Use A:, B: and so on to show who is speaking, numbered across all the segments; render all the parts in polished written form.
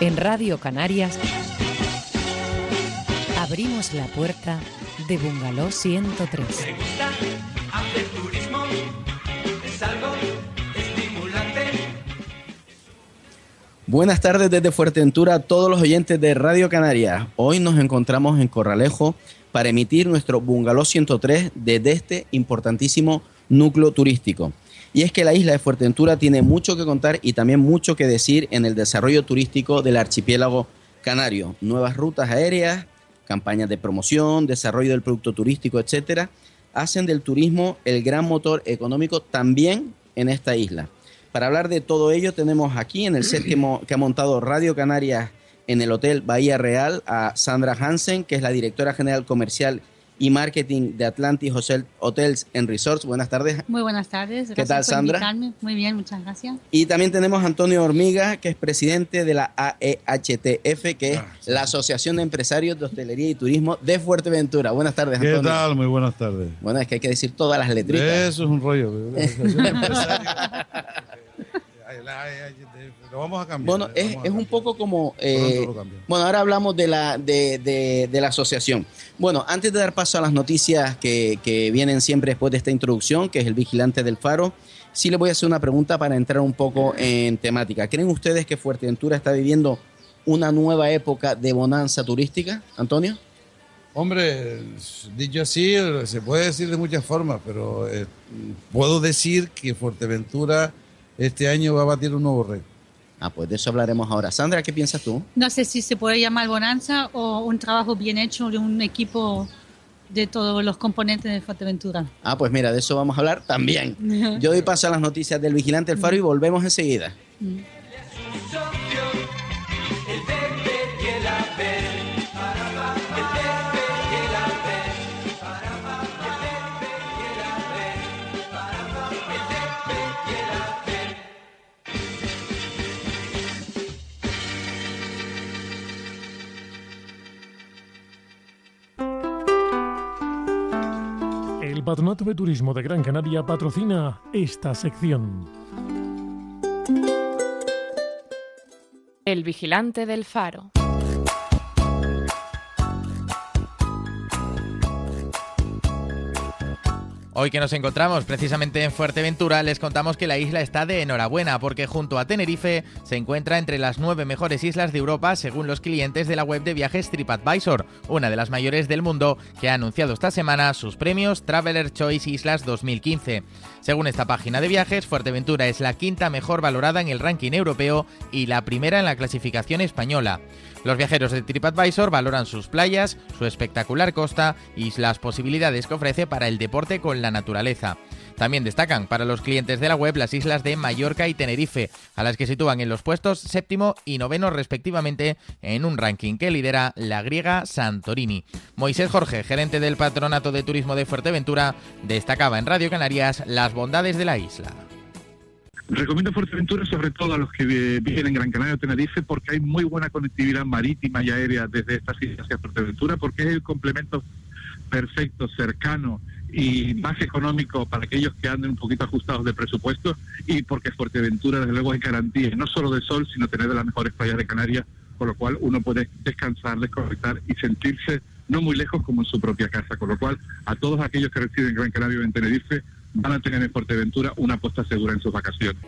A: En Radio Canarias abrimos la puerta de Bungalow 103.
B: Me gusta hacer turismo, es algo estimulante.
C: Buenas tardes desde Fuerteventura a todos los oyentes de Radio Canarias. Hoy nos encontramos en Corralejo para emitir nuestro Bungalow 103 desde este importantísimo núcleo turístico. Y es que la isla de Fuerteventura tiene mucho que contar y también mucho que decir en el desarrollo turístico del archipiélago canario. Nuevas rutas aéreas, campañas de promoción, desarrollo del producto turístico, etcétera, hacen del turismo el gran motor económico también en esta isla. Para hablar de todo ello tenemos aquí en el set que ha montado Radio Canarias en el Hotel Bahía Real a Sandra Hansen, que es la directora general comercial y marketing de Atlantis Hotels and Resorts. Buenas tardes.
D: Muy buenas tardes.
C: ¿Qué tal, Sandra?
D: Invitarme. Muy bien, muchas gracias.
C: Y también tenemos a Antonio Hormiga, que es presidente de la AEHTF, que es la Asociación de Empresarios de Hostelería y Turismo de Fuerteventura. Buenas tardes, Antonio.
E: ¿Qué tal? Muy buenas tardes.
C: Bueno, es que hay que decir todas las letritas.
E: Eso es un rollo. La Asociación de Empresarios. Lo vamos a cambiar.
C: Bueno, es un poco como... bueno, ahora hablamos de la asociación. Bueno, antes de dar paso a las noticias que vienen siempre después de esta introducción, que es el vigilante del faro, sí les voy a hacer una pregunta para entrar un poco en temática. ¿Creen ustedes que Fuerteventura está viviendo una nueva época de bonanza turística, Antonio?
E: Hombre, dicho así, se puede decir de muchas formas, pero puedo decir que Fuerteventura este año va a batir un nuevo récord.
C: Pues de eso hablaremos ahora. Sandra, ¿qué piensas tú?
D: No sé si se puede llamar bonanza o un trabajo bien hecho de un equipo de todos los componentes de Fuerteventura.
C: Pues mira, de eso vamos a hablar también. Yo doy paso a las noticias del vigilante del faro y volvemos enseguida.
F: El Patronato de Turismo de Gran Canaria patrocina esta sección.
A: El vigilante del faro.
G: Hoy que nos encontramos precisamente en Fuerteventura, les contamos que la isla está de enhorabuena porque junto a Tenerife se encuentra entre las 9 mejores islas de Europa según los clientes de la web de viajes TripAdvisor, una de las mayores del mundo, que ha anunciado esta semana sus premios Traveler Choice Islas 2015. Según esta página de viajes, Fuerteventura es la quinta mejor valorada en el ranking europeo y la primera en la clasificación española. Los viajeros de TripAdvisor valoran sus playas, su espectacular costa y las posibilidades que ofrece para el deporte con la naturaleza. También destacan para los clientes de la web las islas de Mallorca y Tenerife, a las que sitúan en los puestos 7º y 9º respectivamente en un ranking que lidera la griega Santorini. Moisés Jorge, gerente del Patronato de Turismo de Fuerteventura, destacaba en Radio Canarias las bondades de la isla.
H: Recomiendo Fuerteventura sobre todo a los que viven en Gran Canaria o Tenerife porque hay muy buena conectividad marítima y aérea desde estas islas hacia Fuerteventura porque es el complemento perfecto, cercano y más económico para aquellos que anden un poquito ajustados de presupuesto y porque Fuerteventura desde luego es garantía no solo de sol sino tener de las mejores playas de Canarias, con lo cual uno puede descansar, desconectar y sentirse no muy lejos como en su propia casa, con lo cual a todos aquellos que residen en Gran Canaria o en Tenerife van a tener en Fuerteventura una apuesta segura en sus vacaciones.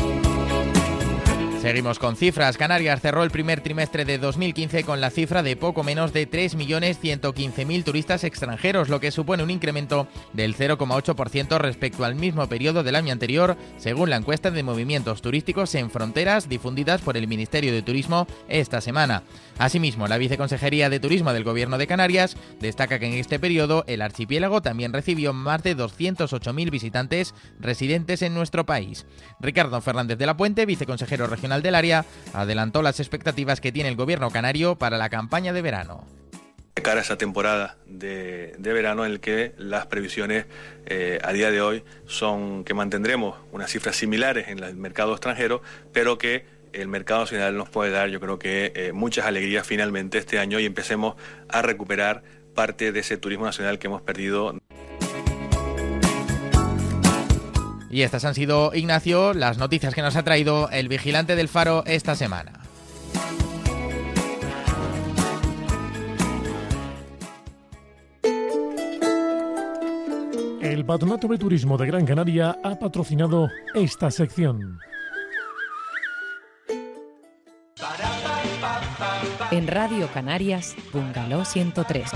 G: Seguimos con cifras. Canarias cerró el primer trimestre de 2015 con la cifra de poco menos de 3.115.000 turistas extranjeros, lo que supone un incremento del 0,8% respecto al mismo periodo del año anterior, según la encuesta de movimientos turísticos en fronteras difundidas por el Ministerio de Turismo esta semana. Asimismo, la Viceconsejería de Turismo del Gobierno de Canarias destaca que en este periodo el archipiélago también recibió más de 208.000 visitantes residentes en nuestro país. Ricardo Fernández de la Puente, viceconsejero regional del área, adelantó las expectativas que tiene el gobierno canario para la campaña de verano.
I: De cara a esa temporada de verano en el que las previsiones a día de hoy son que mantendremos unas cifras similares en el mercado extranjero, pero que el mercado nacional nos puede dar, yo creo que muchas alegrías finalmente este año y empecemos a recuperar parte de ese turismo nacional que hemos perdido.
G: Y estas han sido, Ignacio, las noticias que nos ha traído el vigilante del faro esta semana.
F: El Patronato de Turismo de Gran Canaria ha patrocinado esta sección.
A: En Radio Canarias, Bungalow 103.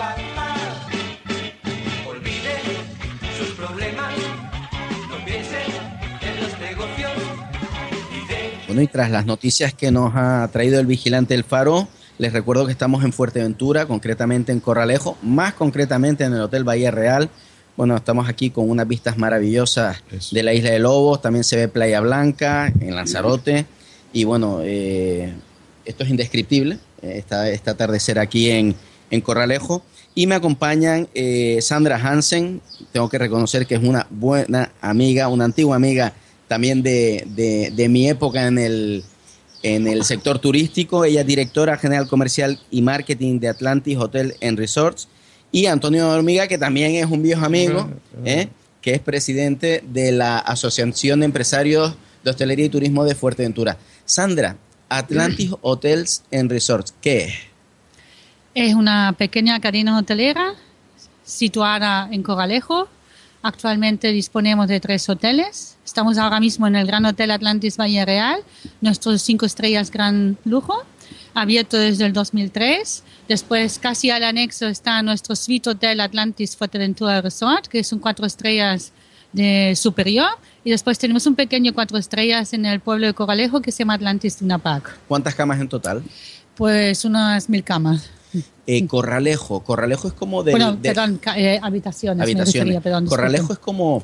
B: Olvide sus problemas, no piense en los negocios.
C: Bueno, y tras las noticias que nos ha traído el vigilante El Faro, les recuerdo que estamos en Fuerteventura, concretamente en Corralejo, más concretamente en el Hotel Bahía Real. Bueno, estamos aquí con unas vistas maravillosas de la Isla de Lobos, también se ve Playa Blanca, en Lanzarote, y bueno, esto es indescriptible, esta atardecer aquí en Corralejo. Y me acompañan Sandra Hansen, tengo que reconocer que es una buena amiga, una antigua amiga también de mi época en el sector turístico. Ella es directora general comercial y marketing de Atlantis Hotel and Resorts. Y Antonio Hormiga, que también es un viejo amigo, que es presidente de la Asociación de Empresarios de Hostelería y Turismo de Fuerteventura. Sandra, Atlantis Hotels and Resorts, ¿qué es?
D: Es una pequeña cadena hotelera situada en Corralejo. Actualmente disponemos de 3 hoteles. Estamos ahora mismo en el Gran Hotel Atlantis Bahía Real, nuestros 5 estrellas gran lujo, abierto desde el 2003. Después, casi al anexo, está nuestro Suite Hotel Atlantis Fuerteventura Resort, que es un 4 estrellas de superior. Y después tenemos un pequeño 4 estrellas en el pueblo de Corralejo que se llama Atlantis Duna Park.
C: ¿Cuántas camas en total?
D: Pues unas 1000 camas.
C: Corralejo es como
D: habitaciones.
C: Habitaciones. Corralejo es como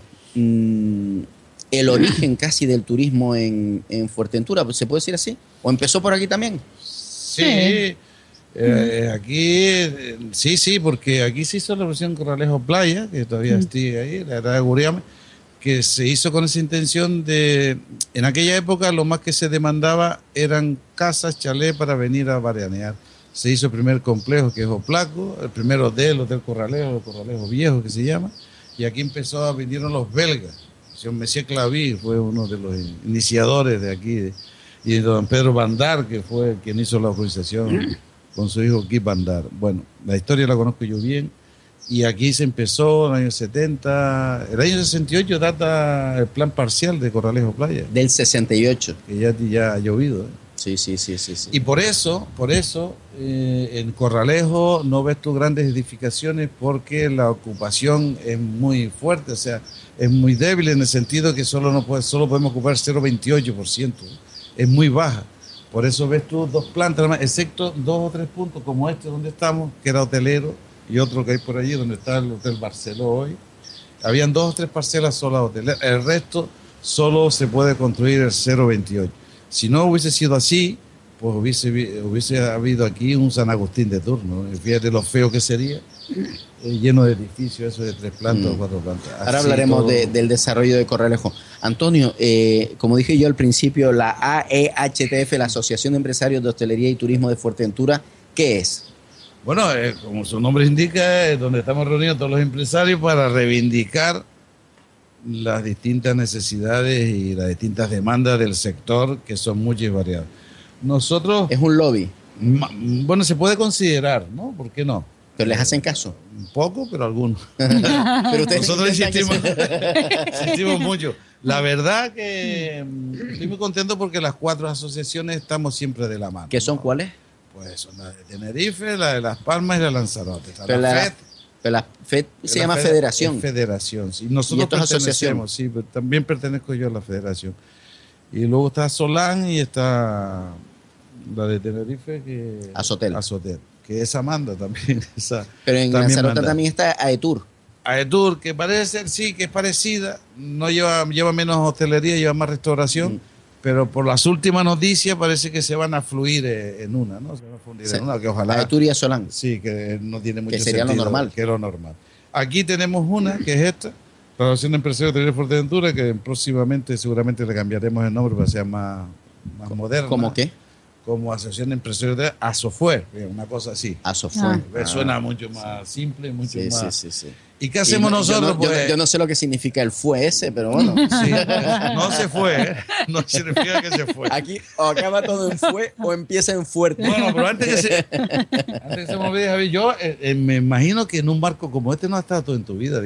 C: el origen casi del turismo en Fuerteventura, ¿se puede decir así? ¿O empezó por aquí también?
E: Sí. Aquí, sí, porque aquí se hizo la versión Corralejo Playa, que todavía sigue ahí, la verdad de Guriame, que se hizo con esa intención de, en aquella época lo más que se demandaba eran casas, chalés para venir a veranear. Se hizo el primer complejo, que es Oplaco, el primer hotel, Hotel Corralejo, el Corralejo Viejo, que se llama, y aquí vinieron los belgas. El señor Messier Claví fue uno de los iniciadores de aquí, y don Pedro Bandar, que fue quien hizo la autorización con su hijo Guy Bandar. Bueno, la historia la conozco yo bien, y aquí se empezó en el año 70, el año 68 data el plan parcial de Corralejo Playa.
C: Del 68.
E: Que ya ha llovido,
C: Sí.
E: Y por eso en Corralejo no ves tú grandes edificaciones porque la ocupación es muy fuerte, o sea, es muy débil en el sentido que solo podemos ocupar 0,28%, es muy baja. Por eso ves tú 2 plantas, excepto 2 o 3 puntos como este donde estamos, que era hotelero, y otro que hay por allí donde está el Hotel Barceló hoy. Habían 2 o 3 parcelas solas hoteleras, el resto solo se puede construir el 0,28. Si no hubiese sido así, pues hubiese habido aquí un San Agustín de turno. Fíjate lo feo que sería, lleno de edificios, eso de 3 plantas o 4 plantas.
C: Ahora hablaremos del desarrollo de Corralejo. Antonio, como dije yo al principio, la AEHTF, la Asociación de Empresarios de Hostelería y Turismo de Fuerteventura, ¿qué es?
E: Bueno, como su nombre indica, es donde estamos reunidos todos los empresarios para reivindicar las distintas necesidades y las distintas demandas del sector, que son muchas y variadas. Nosotros...
C: Es un lobby.
E: Bueno, se puede considerar, ¿no? ¿Por qué no?
C: ¿Pero les hacen caso?
E: Un poco, pero algunos.
C: Pero
E: nosotros insistimos mucho. La verdad que estoy muy contento porque las 4 asociaciones estamos siempre de la mano.
C: ¿Qué son cuáles?
E: Pues son la de Tenerife, la de Las Palmas y la de Lanzarote.
C: Pero la FED se llama Federación.
E: Federación, sí. Nosotros pertenecemos, sí, pero también pertenezco yo a la Federación. Y luego está Solán y está la de Tenerife, que Azotel, que es Amanda también.
C: Pero en Lanzarote también está Aetur.
E: Aetur, que parece ser, sí, que es parecida, no lleva menos hostelería, lleva más restauración, pero por las últimas noticias parece que se van a fluir en una, ¿no? Se van a fundir en una, que ojalá...
C: Aetur y Solán.
E: Sí, que no tiene mucho
C: sentido. Que sería lo normal.
E: Que es lo normal. Aquí tenemos una, que es esta, la Asociación de Empresarios de Fuerteventura, que próximamente seguramente le cambiaremos el nombre para que sea más moderna.
C: ¿Cómo qué?
E: Como Asociación de Empresarios de Asofue, una cosa así.
C: Asofue.
E: Suena mucho más simple, mucho más...
C: Sí.
E: ¿Y qué hacemos nosotros?
C: Yo no sé lo que significa el fue ese, pero bueno.
E: Sí, no se fue, no significa que se fue.
C: Aquí o acaba todo en fue o empieza en fuerte.
E: Bueno, pero antes que se me olvide, Javi, yo me imagino que en un barco como este no has estado todo en tu vida, digo yo.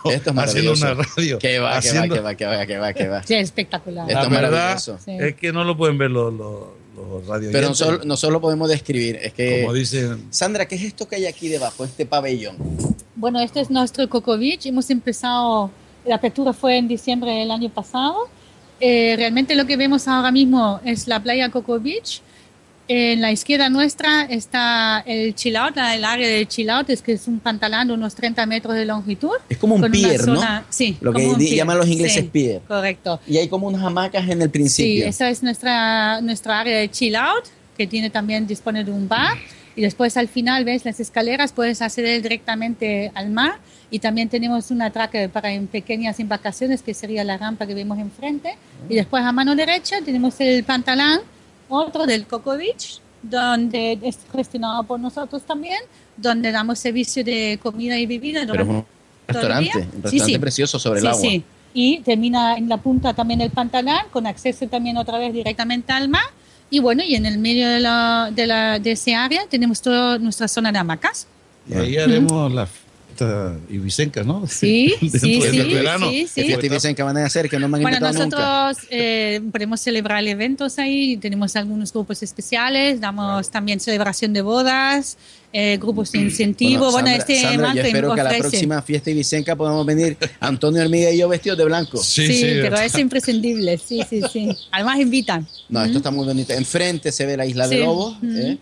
C: Esto es
E: haciendo
C: maravilloso.
E: una radio.
C: Que va,
E: haciendo-
C: que va.
D: Sí, espectacular.
C: Esto
E: La
C: es
E: verdad
C: maravilloso.
D: Sí.
E: es que no lo pueden ver los radio
C: Pero
E: oyentes.
C: no solo podemos describir, es que...
E: Como dicen,
C: Sandra, ¿qué es esto que hay aquí debajo, este pabellón?
D: Bueno, este es nuestro Coco Beach. Hemos empezado, la apertura fue en diciembre del año pasado. Realmente lo que vemos ahora mismo es la playa Coco Beach. En la izquierda nuestra está el chill out, el área del chill out, que es un pantalón de unos 30 metros de longitud.
C: Es como un
D: con una
C: pier, ¿no?
D: zona- Sí,
C: Lo que
D: como un pier.
C: llaman los ingleses
D: Sí,
C: pier.
D: correcto.
C: Y hay como unas hamacas en el
D: Sí,
C: principio.
D: esa es nuestra área de chill out, que dispone de un bar. Y después al final, ves las escaleras, puedes acceder directamente al mar. Y también tenemos una traca para en pequeñas embarcaciones, que sería la rampa que vemos enfrente. Y después a mano derecha tenemos el pantalón, otro del Coco Beach, donde es gestionado por nosotros también, donde damos servicio de comida y bebida.
C: Pero es un
D: todo el
C: restaurante,
D: día.
C: un restaurante precioso sobre el agua.
D: Sí. Y termina en la punta también el pantalón, con acceso también otra vez directamente al mar. Y bueno, y en el medio de ese área tenemos toda nuestra zona de hamacas.
E: y ahí haremos la fiesta ibicenca, ¿no?
D: Sí,
E: Dentro
D: sí,
E: del
D: sí,
E: verano.
D: sí,
C: ¿Qué
D: sí.
C: fiesta dicen que van a hacer? Que no me han
D: Bueno,
C: invitado nunca.
D: nosotros podemos celebrar eventos ahí, tenemos algunos grupos especiales, damos también celebración de bodas, grupos de incentivo. Bueno,
C: Sandra,
D: marco
C: yo espero que a la
D: ofrece.
C: próxima fiesta ibicenca podamos venir Antonio Hormiga y yo vestidos de blanco.
D: Sí, pero es imprescindible, sí. Además invitan.
C: No, esto está muy bonito. Enfrente se ve la isla de
D: Sí.
C: Lobos,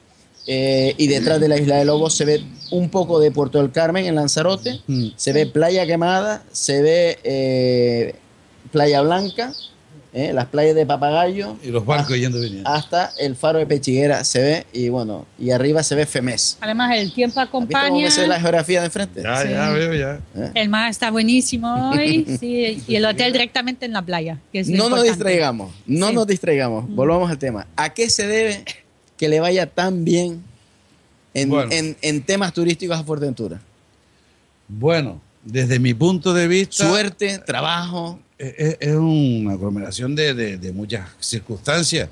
C: y detrás de la isla de Lobos se ve un poco de Puerto del Carmen en Lanzarote, se ve Playa Quemada, se ve Playa Blanca, las playas de Papagayo,
E: Y los barcos yendo y viniendo.
C: hasta el faro de Pechiguera se ve, y bueno, y arriba se ve Femés.
D: Además el tiempo
C: ¿Has visto cómo
D: acompaña.
C: me sé la geografía de enfrente?
E: Ya,
D: Sí.
E: ya veo, ya.
D: El mar está buenísimo hoy, sí, y el hotel directamente en la playa. Que es lo
C: No nos
D: importante.
C: distraigamos, no
D: Sí.
C: nos distraigamos. Volvamos al tema. ¿A qué se debe que le vaya tan bien
E: Bueno.
C: en temas turísticos a Fuerteventura?
E: Bueno, desde mi punto de vista,
C: Suerte, trabajo.
E: es una aglomeración de muchas circunstancias.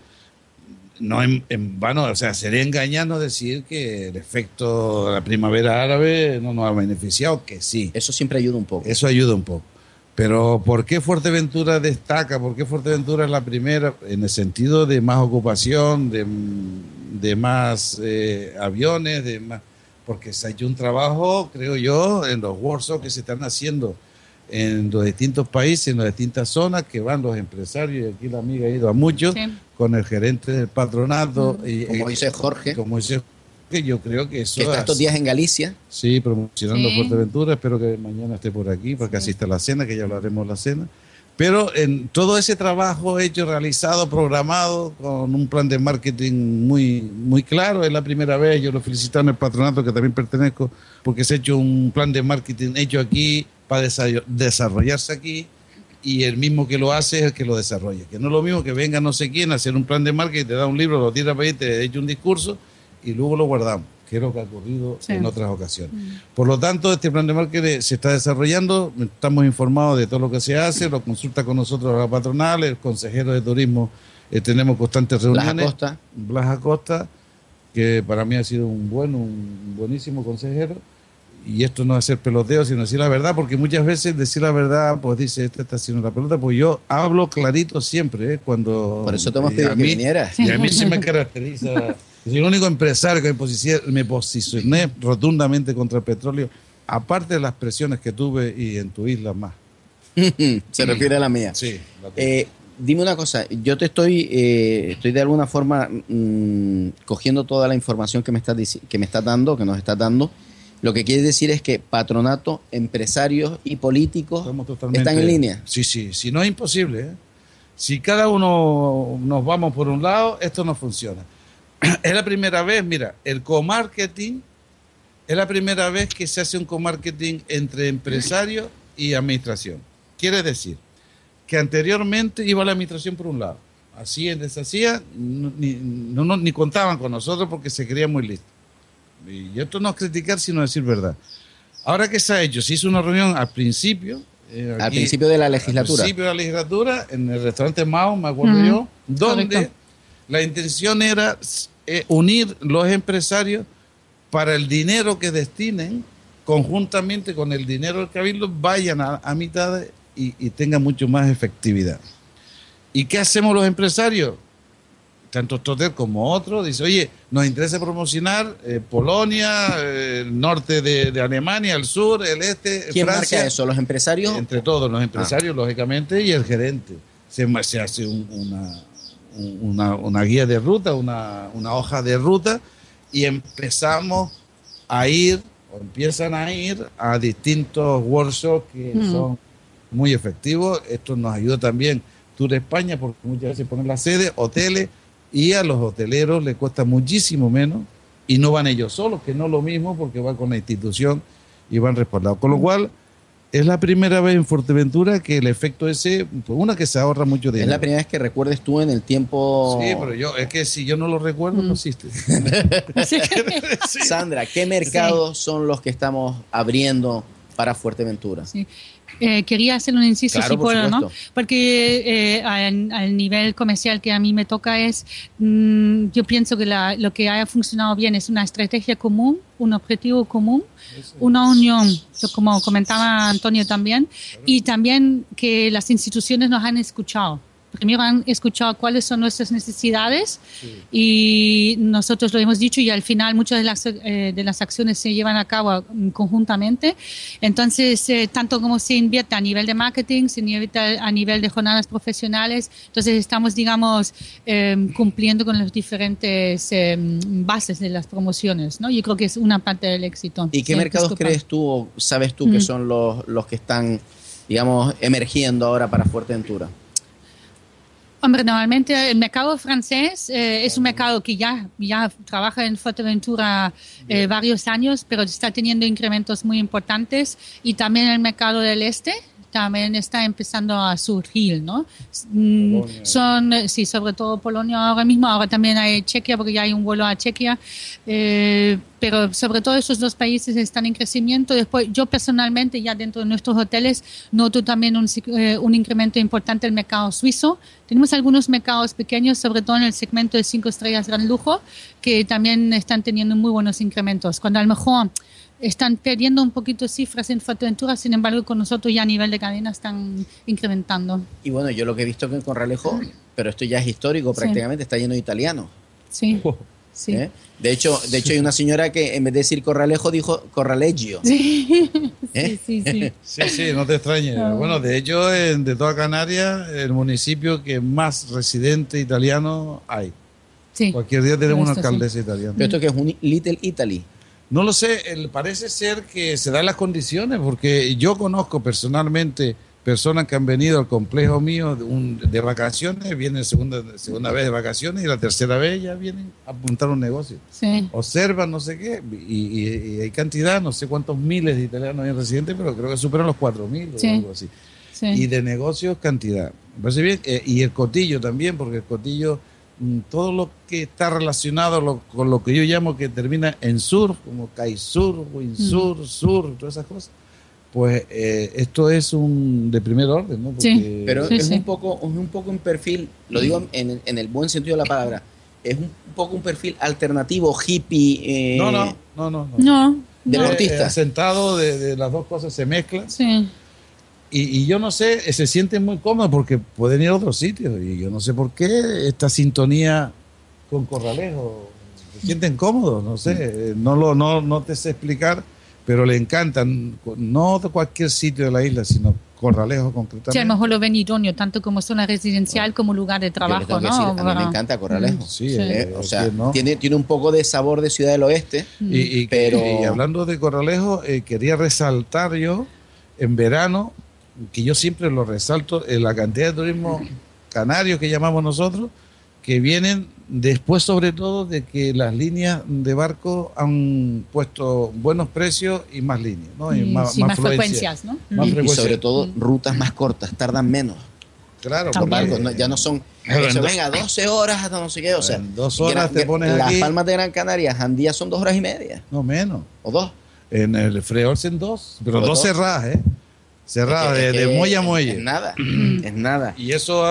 E: No en vano, o sea, sería engañarnos decir que el efecto de la primavera árabe no nos ha beneficiado, que sí,
C: Eso siempre ayuda un poco.
E: eso ayuda un poco. Pero ¿por qué Fuerteventura destaca? ¿Por qué Fuerteventura es la primera? En el sentido de más ocupación, de más aviones, de más, porque se ha hecho un trabajo, creo yo, en los workshops que se están haciendo en los distintos países, en las distintas zonas, que van los empresarios, y aquí la amiga ha ido a muchos,
D: Sí.
E: con el gerente del patronato. Y,
C: Como dice Jorge,
E: como dice Jorge, yo creo que eso
C: que está estos
E: hace-
C: días en Galicia.
E: Sí, promocionando
D: Sí.
E: Fuerteventura. Espero que mañana esté por aquí para que asista a la cena, que ya hablaremos de la cena. Pero en todo ese trabajo hecho, realizado, programado, con un plan de marketing muy claro, es la primera vez, yo lo felicito en el patronato que también pertenezco, porque se ha hecho un plan de marketing hecho aquí para desarrollarse aquí, y el mismo que lo hace es el que lo desarrolla. Que no es lo mismo que venga no sé quién a hacer un plan de marketing, te da un libro, lo tira para ahí, te echa un discurso y luego lo guardamos, que es lo que ha ocurrido
D: Sí.
E: en otras ocasiones. Por lo tanto, este plan de marketing se está desarrollando, estamos informados de todo lo que se hace, lo consulta con nosotros la patronal, el consejero de turismo, tenemos constantes
C: Blas
E: reuniones.
C: Acosta.
E: Blas Acosta, que para mí ha sido un buenísimo consejero. Y esto no es hacer peloteo, sino decir la verdad, porque muchas veces decir la verdad, pues dice, este está haciendo la pelota, pues yo hablo clarito siempre, cuando...
C: Por eso te hemos
E: y
C: pedido
E: a
C: que
E: mí-
C: vinieras.
E: Y a mí se me caracteriza... Soy el único empresario que me posicioné rotundamente contra el petróleo, aparte de las presiones que tuve y en tu isla más.
C: Se refiere a la mía.
E: Sí. la tuve.
C: Dime una cosa, yo te estoy de alguna forma cogiendo toda la información que me estás dando, que nos estás dando. Lo que quiere decir es que patronato, empresarios y políticos
E: Estamos totalmente-
C: están en línea.
E: Sí, si no es imposible. ¿eh? Si cada uno nos vamos por un lado, esto no funciona. Es la primera vez, mira, el co-marketing es la primera vez que se hace un co-marketing entre empresarios y administración. Quiere decir que anteriormente iba la administración por un lado. Así deshacía, ni contaban con nosotros porque se creían muy listos. Y esto no es criticar, sino decir verdad. Ahora que se ha hecho, se hizo una reunión al principio.
C: Al principio de la legislatura.
E: Al principio de la legislatura, en el restaurante Mao, me acuerdo yo, donde
D: Correcto.
E: la intención era unir los empresarios para el dinero que destinen conjuntamente con el dinero del Cabildo vayan a mitad y tengan mucho más efectividad. ¿Y qué hacemos los empresarios? Tanto Toter como otros, dice, oye, nos interesa promocionar Polonia, el norte de Alemania, el sur, el este,
C: ¿Quién
E: Francia.
C: marca eso? ¿Los empresarios?
E: Entre todos, los empresarios, lógicamente, y el gerente. Se hace una guía de ruta, una hoja de ruta, y empezamos a ir, o empiezan a ir a distintos workshops que son muy efectivos. Esto nos ayuda también Tour España, porque muchas veces ponen la sede, hoteles, y a los hoteleros les cuesta muchísimo menos, y no van ellos solos, que no es lo mismo, porque van con la institución y van respaldados. Con lo cual, es la primera vez en Fuerteventura que el efecto ese, pues una que se ahorra mucho dinero.
C: Es la primera vez que recuerdes tú en el tiempo...
E: Sí, pero es que si yo no lo recuerdo, no existe.
D: Sí.
C: Sandra, ¿qué mercados son los que estamos abriendo para Fuerteventura?
D: Sí. Quería hacer un inciso,
C: Claro,
D: si
C: por
D: puedo, ¿no?
C: supuesto.
D: Porque al nivel comercial que a mí me toca es, yo pienso que lo que haya funcionado bien es una estrategia común, un objetivo común, una unión, como comentaba Antonio también, y también que las instituciones nos han escuchado. Primero han escuchado cuáles son nuestras necesidades y nosotros lo hemos dicho, y al final muchas de las acciones se llevan a cabo conjuntamente. Entonces, tanto como se invierte a nivel de marketing, se invierte a nivel de jornadas profesionales, entonces estamos, digamos, cumpliendo con las diferentes bases de las promociones, ¿no? Yo creo que es una parte del éxito.
C: ¿Y qué mercados crees tú o sabes tú que son los que están, digamos, emergiendo ahora para Fuerteventura?
D: Hombre, normalmente el mercado francés es un mercado que ya trabaja en Fuerteventura varios años, pero está teniendo incrementos muy importantes, y también el mercado del este también está empezando a surgir, ¿no? Sí, sobre todo Polonia ahora mismo, ahora también hay Chequia, porque ya hay un vuelo a Chequia, pero sobre todo esos dos países están en crecimiento. Después, yo personalmente, ya dentro de nuestros hoteles, noto también un incremento importante del mercado suizo. Tenemos algunos mercados pequeños, sobre todo en el segmento de 5 estrellas gran lujo, que también están teniendo muy buenos incrementos. Cuando a lo mejor están perdiendo un poquito cifras en Fuerteventura, sin embargo, con nosotros ya a nivel de cadena están incrementando.
C: Y bueno, yo lo que he visto que en Corralejo, pero esto ya es histórico prácticamente, está lleno de italianos.
D: Sí. Sí.
C: De hecho, hay una señora que en vez de decir Corralejo dijo Corraleggio.
D: Sí.
C: Sí.
E: Sí, no te extrañes. Bueno, de hecho, de toda Canarias, el municipio que más residente italiano hay.
D: Sí.
E: Cualquier día tenemos una
D: Esto
E: alcaldesa italiana.
C: ¿Pero esto que es un Little Italy?
E: No lo sé, parece ser que se dan las condiciones, porque yo conozco personalmente personas que han venido al complejo mío de vacaciones, vienen segunda vez de vacaciones, y la tercera vez ya vienen a apuntar un negocio.
D: Sí.
E: Observan no sé qué, y hay cantidad, no sé cuántos miles de italianos hay residentes, pero creo que superan los 4.000 o algo así.
D: Sí.
E: Y de negocios cantidad. Me parece bien, y el Cotillo también, porque el Cotillo, todo lo que está relacionado con lo que yo llamo que termina en sur, como Caisur, Winsur, Sur, todas esas cosas, pues esto es de primer orden, ¿no? Porque,
D: Sí.
C: Pero
D: Sí,
C: es
D: sí.
C: un poco un perfil, lo digo en el buen sentido de la palabra, es un poco un perfil alternativo, hippie.
E: No.
D: No.
C: Deportista.
E: Asentado de las dos cosas se mezclan.
D: Sí.
E: Y yo no sé, se sienten muy cómodos porque pueden ir a otros sitios. Y yo no sé por qué esta sintonía con Corralejo. Se sienten cómodos, no sé. No te sé explicar, pero le encantan. No de cualquier sitio de la isla, sino Corralejo concretamente.
D: Sí, a lo mejor lo ven idóneo, tanto como zona residencial como lugar de
C: Yo le
D: trabajo,
C: tengo que
D: ¿no?
C: decir, a mí me encanta Corralejo.
E: Sí,
D: Sí.
C: O sea,
E: que no.
C: tiene un poco de sabor de Ciudad del Oeste, pero...
E: Y hablando de Corralejo, quería resaltar yo, en verano, que yo siempre lo resalto, la cantidad de turismo canario que llamamos nosotros, que vienen después sobre todo de que las líneas de barco han puesto buenos precios y más líneas, ¿no? Y
D: más frecuencias, ¿no?
E: Más
C: y
E: frecuencias.
C: sobre todo rutas más cortas, tardan menos.
E: Claro,
C: Los
E: porque
C: barcos ya no son, venga, 12 horas hasta no sé qué, o sea,
E: en 2 horas te pones
C: las
E: aquí.
C: Palmas de Gran Canaria, Jandía son 2 horas y media,
E: No menos.
C: o 2.
E: En el Freorce en 2, pero
C: Pero
E: 2
C: dos.
E: cerradas, ¿eh? Cerradas, de muelle a muelle.
C: Es nada, es nada.
E: Y eso,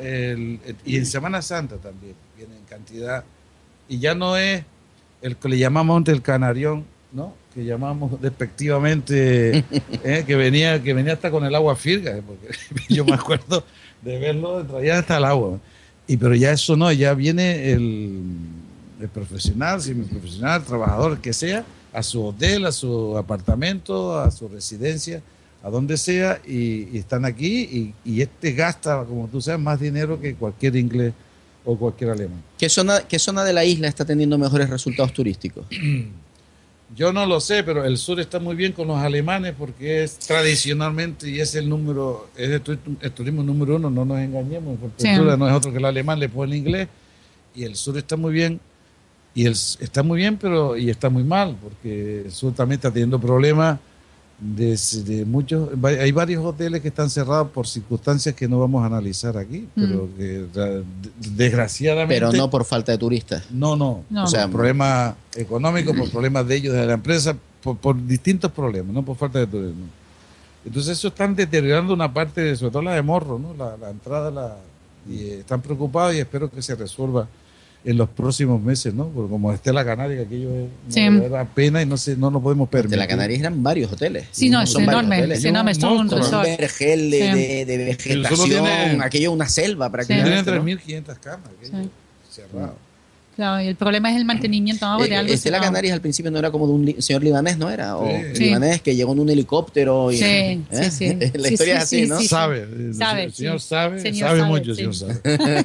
E: y en Semana Santa también, viene en cantidad. Y ya no es el que le llamamos antes el canarión, ¿no? que llamamos despectivamente, que venía hasta con el agua firga, porque yo me acuerdo de verlo, traía hasta el agua. Pero ya eso no, ya viene el profesional, semiprofesional, trabajador, que sea, a su hotel, a su apartamento, a su residencia, a donde sea, y están aquí, y gasta, como tú sabes, más dinero que cualquier inglés o cualquier alemán.
C: ¿Qué zona de la isla está teniendo mejores resultados turísticos?
E: Yo no lo sé, pero el sur está muy bien con los alemanes porque es tradicionalmente y es el turismo número uno, no nos engañemos, en Fuerteventura no es otro que el alemán, le pone inglés, y el sur está muy bien, está muy bien, pero y está muy mal, porque el sur también está teniendo problemas de muchos, hay varios hoteles que están cerrados por circunstancias que no vamos a analizar aquí, pero que desgraciadamente...
C: Pero no por falta de turistas.
E: No. O sea, por problemas económicos, por problemas de ellos, de la empresa, por distintos problemas, no por falta de turismo. Entonces eso están deteriorando una parte, sobre todo la de Morro, ¿no? La entrada, y están preocupados y espero que se resuelva en los próximos meses, ¿no? Porque como Estela Canaria, que aquello es una verdadera pena y no nos podemos permitir.
C: Estela Canaria eran varios hoteles.
D: Sí, no, es enorme, es todo un resort.
C: Un vergel de vegetación, aquello es una selva prácticamente.
E: Tiene 3.500 camas, cerrado.
D: Claro, y el problema es el mantenimiento de algo.
C: Estela Canarias al principio no era como de un señor libanés, ¿no era? O libanés que llegó en un helicóptero. Y,
D: sí.
C: La historia es así, ¿no?
E: Sabe. El señor sabe mucho, señor sabe.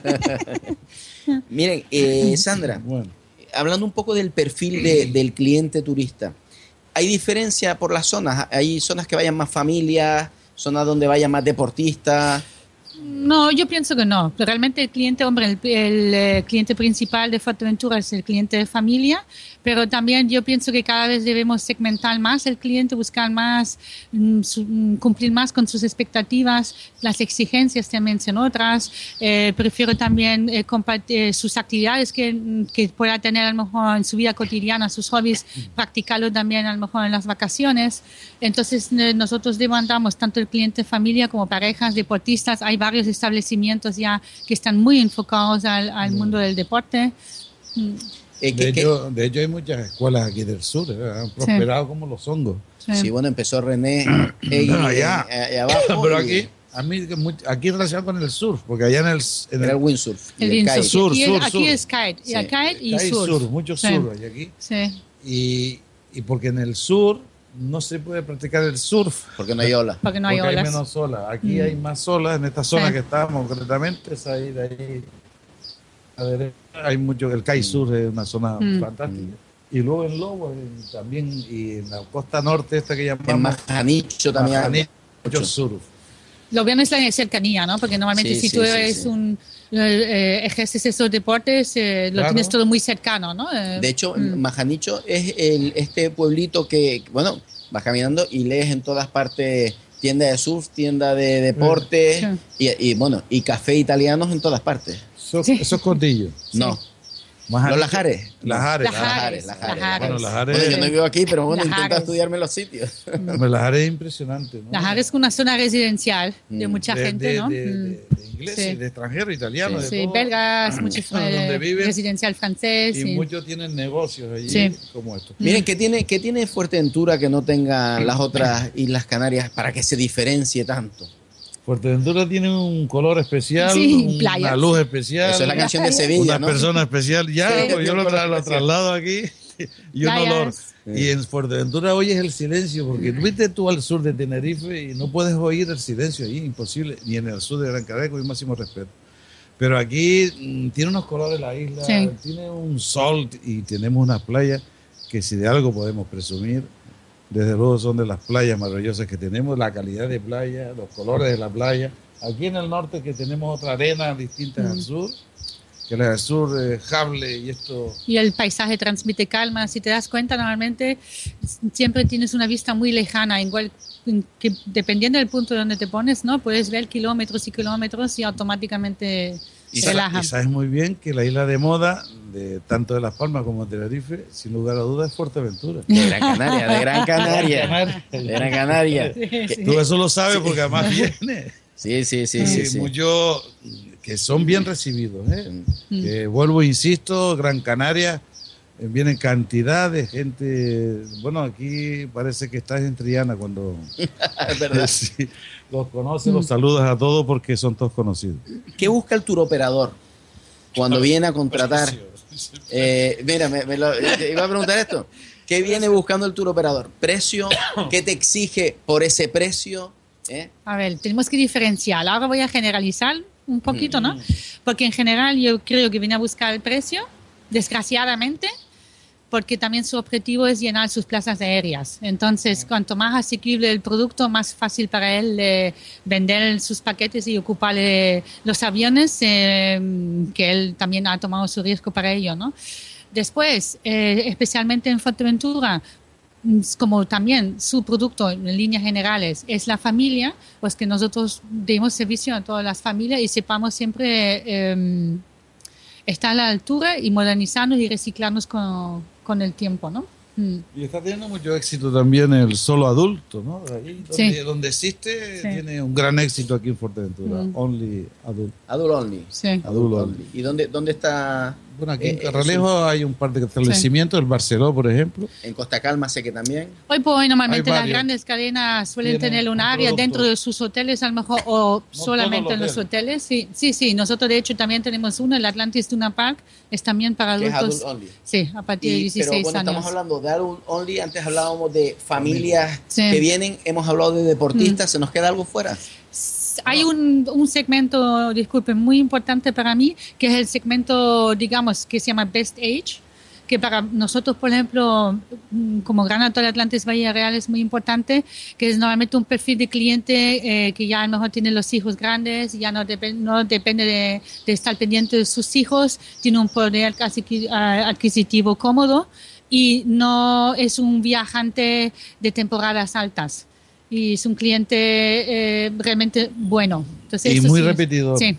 C: Miren, Sandra, hablando un poco del perfil del cliente turista, ¿hay diferencia por las zonas? ¿Hay zonas que vayan más familias, zonas donde vayan más deportistas?
D: No, yo pienso que no. Realmente el cliente, el cliente principal de Fuerteventura es el cliente de familia, pero también yo pienso que cada vez debemos segmentar más el cliente, buscar más, cumplir más con sus expectativas, las exigencias también son otras. Prefiero también compartir sus actividades que pueda tener a lo mejor en su vida cotidiana, sus hobbies, practicarlo también a lo mejor en las vacaciones. Entonces nosotros demandamos tanto el cliente de familia como parejas, deportistas. Hay varios establecimientos ya que están muy enfocados al mundo del deporte.
E: De hecho hay muchas escuelas aquí del sur, han prosperado como los hongos.
C: Sí, bueno, empezó René allá abajo.
E: Pero aquí relacionado con el surf, porque allá en el
C: windsurf.
D: El
E: sur.
D: Aquí es kite, kite y surf.
E: Mucho surf hay aquí. Sí. Y porque en el sur no se puede practicar el surf.
C: Porque no hay olas.
D: Porque no hay olas.
E: Hay menos olas. Aquí hay más olas en esta zona que estábamos concretamente. Es ahí, de ahí a la derecha. Hay mucho. El Cay Sur es una zona fantástica. Y luego en Lobo también, y en la costa norte esta que llamamos.
C: En Majanicho también.
E: Mucho surf.
D: Lo bueno es la cercanía, ¿no? Porque normalmente si tú eres ejerces esos deportes, lo tienes todo muy cercano, ¿no?
C: De hecho, Majanicho es este pueblito que, bueno, vas caminando y lees en todas partes tienda de surf, tienda de deporte y café italianos en todas partes.
E: Eso es Cotillo.
C: No. Los Lajares.
E: Lajares.
C: Bueno, yo no vivo aquí, pero bueno, intenta estudiarme los sitios.
E: Lajares es impresionante, ¿no?
D: Lajares es una zona residencial de mucha gente, ¿no?
E: De ingleses, de extranjeros, italianos, de todo.
D: Belgas, muchos residencial francés.
E: Y muchos tienen negocios allí como estos.
C: Miren, ¿qué tiene Fuerteventura que no tengan las otras Islas Canarias para que se diferencie tanto?
E: Fuerteventura tiene un color especial, una luz especial.
C: Eso es la canción de Sevilla,
E: una persona especial. Pues yo lo traslado aquí y un olor. Y en Fuerteventura oyes el silencio, porque viste tú al sur de Tenerife y no puedes oír el silencio ahí, imposible. Ni en el sur de Gran Canaria, con el máximo respeto. Pero aquí tiene unos colores la isla, tiene un sol y tenemos unas playas que si de algo podemos presumir, desde luego son de las playas maravillosas que tenemos, la calidad de playa, los colores de la playa. Aquí en el norte que tenemos otra arena distinta al sur, que la del sur Jable y esto.
D: Y el paisaje transmite calma. Si te das cuenta, normalmente siempre tienes una vista muy lejana, igual que dependiendo del punto donde te pones, ¿no? Puedes ver kilómetros y kilómetros y automáticamente se relaja.
E: Y sabes muy bien que la isla de moda, tanto de Las Palmas como de Tenerife, sin lugar a dudas, es Fuerteventura.
C: De Gran Canaria.
E: Tú eso lo sabes porque además viene.
C: Sí.
E: Muchos que son bien recibidos. Vuelvo e insisto, Gran Canaria vienen cantidad de gente. Bueno, aquí parece que estás en Triana cuando
C: Es verdad.
E: sí, los conoces, los saludas a todos porque son todos conocidos.
C: ¿Qué busca el turoperador cuando viene a contratar? Mira, te iba a preguntar esto. ¿Qué viene buscando el turoperador? ¿Precio? ¿Qué te exige por ese precio?
D: A ver, tenemos que diferenciar. Ahora voy a generalizar un poquito, ¿no? Porque en general yo creo que viene a buscar el precio, desgraciadamente, porque también su objetivo es llenar sus plazas aéreas. Entonces, cuanto más asequible el producto, más fácil para él vender sus paquetes y ocupar los aviones, que él también ha tomado su riesgo para ello, ¿no? Después, especialmente en Fuerteventura, como también su producto en líneas generales es la familia, pues que nosotros demos servicio a todas las familias y sepamos siempre estar a la altura y modernizarnos y reciclarnos con el tiempo, ¿no?
E: Y está teniendo mucho éxito también el solo adulto, ¿no? Ahí donde existe,
D: Sí.
E: tiene un gran éxito aquí en Fuerteventura. Only adult.
C: Adult only.
D: Sí.
E: Adult only.
C: ¿Y dónde está?
E: Bueno, aquí en Corralejo hay un par de establecimientos, el Barceló, por ejemplo.
C: En Costa Calma sé que también.
D: Hoy por hoy normalmente
E: Hay
D: las
E: varios.
D: grandes cadenas suelen
E: Tienen
D: tener un
E: un
D: área
E: producto.
D: dentro de sus hoteles a lo mejor o solamente
E: todos
D: en
E: los
D: los hoteles. Sí. Nosotros de hecho también tenemos uno, el Atlantis Duna Park, es también para
C: Que es
D: adultos.
C: adult only.
D: Sí, a partir de 16
C: pero bueno,
D: años.
C: estamos hablando de adult only, antes hablábamos de familias
D: Sí.
C: que vienen, hemos hablado de deportistas, ¿se nos queda algo fuera?
D: Hay un segmento, disculpen, muy importante para mí, que es el segmento, digamos, que se llama Best Age, que para nosotros, por ejemplo, como Gran Hotel Atlantis Valle Real es muy importante, que es normalmente un perfil de cliente que ya a lo mejor tiene los hijos grandes, ya no depende de estar pendiente de sus hijos, tiene un poder adquisitivo cómodo y no es un viajante de temporadas altas. Y es un cliente realmente bueno. Entonces,
E: Y
D: eso
E: muy
D: sí,
E: repetidor.
D: Sí.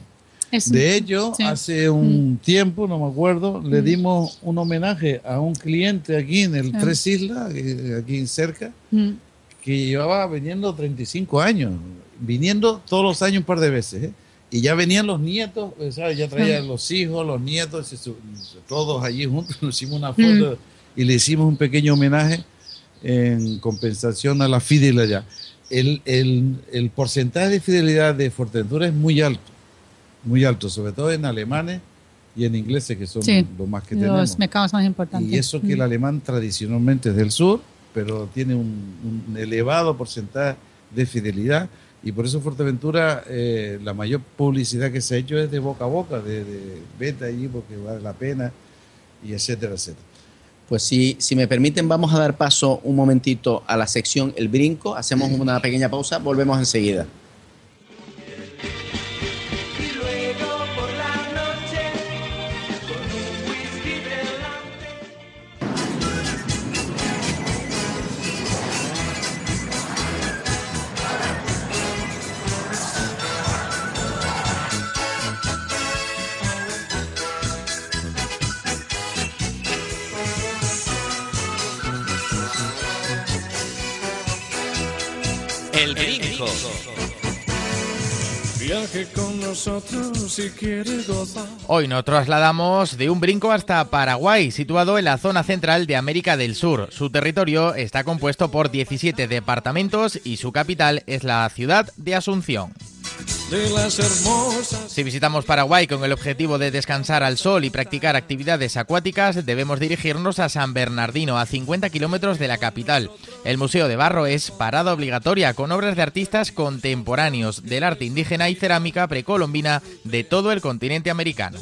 E: De hecho,
D: Sí.
E: hace un tiempo, no me acuerdo, le dimos un homenaje a un cliente aquí en el Tres Islas, aquí cerca, que llevaba viniendo 35 años, viniendo todos los años un par de veces, ¿eh? Y ya venían los nietos, ¿sabes? Ya traían los hijos, los nietos, todos allí juntos, nos hicimos una foto y le hicimos un pequeño homenaje en compensación a la fidelidad. El porcentaje de fidelidad de Fuerteventura es muy alto, sobre todo en alemanes y en ingleses, que son los más que tenemos.
D: Los mercados más importantes.
E: Y eso que el alemán tradicionalmente es del sur, pero tiene un elevado porcentaje de fidelidad, y por eso Fuerteventura, la mayor publicidad que se ha hecho es de boca a boca, de vete allí porque vale la pena, y etcétera, etcétera.
C: Pues si me permiten, vamos a dar paso un momentito a la sección El Brinco, hacemos una pequeña pausa, volvemos enseguida.
B: Y luego por la noche, con un whisky delante.
J: El Brinco.
F: Viaje con nosotros si quiere gozar.
G: Hoy nos trasladamos de un brinco hasta Paraguay, situado en la zona central de América del Sur. Su territorio está compuesto por 17 departamentos y su capital es la ciudad de Asunción.
F: De las hermosas.
G: Si visitamos Paraguay con el objetivo de descansar al sol y practicar actividades acuáticas, debemos dirigirnos a San Bernardino, a 50 kilómetros de la capital. El Museo de Barro es parada obligatoria, con obras de artistas contemporáneos del arte indígena y cerámica precolombina de todo el continente americano.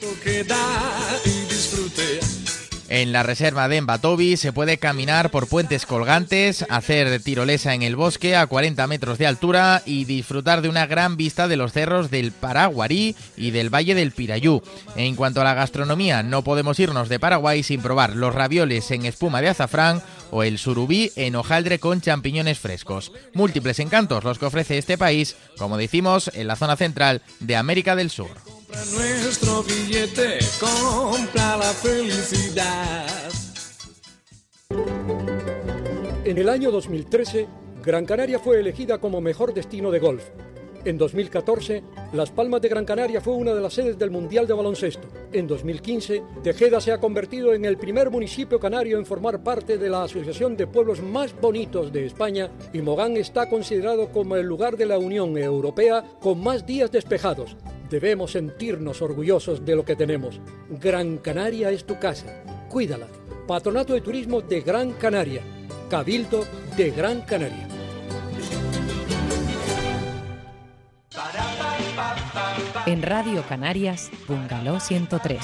G: En la reserva de Embatobi se puede caminar por puentes colgantes, hacer tirolesa en el bosque a 40 metros de altura y disfrutar de una gran vista de los cerros del Paraguarí y del Valle del Pirayú. En cuanto a la gastronomía, no podemos irnos de Paraguay sin probar los ravioles en espuma de azafrán o el surubí en hojaldre con champiñones frescos. Múltiples encantos los que ofrece este país, como decimos, en la zona central de América del Sur.
F: Nuestro billete compra la felicidad.
K: En el año 2013, Gran Canaria fue elegida como mejor destino de golf.
J: En 2014, Las Palmas de Gran Canaria fue una de las sedes del Mundial de Baloncesto. En 2015, Tejeda se ha convertido en el primer municipio canario en formar parte de la Asociación de Pueblos Más Bonitos de España y Mogán está considerado como el lugar de la Unión Europea con más días despejados. Debemos sentirnos orgullosos de lo que tenemos. Gran Canaria es tu casa. Cuídala. Patronato de Turismo de Gran Canaria. Cabildo de Gran Canaria.
A: En Radio Canarias, Bungalow 103.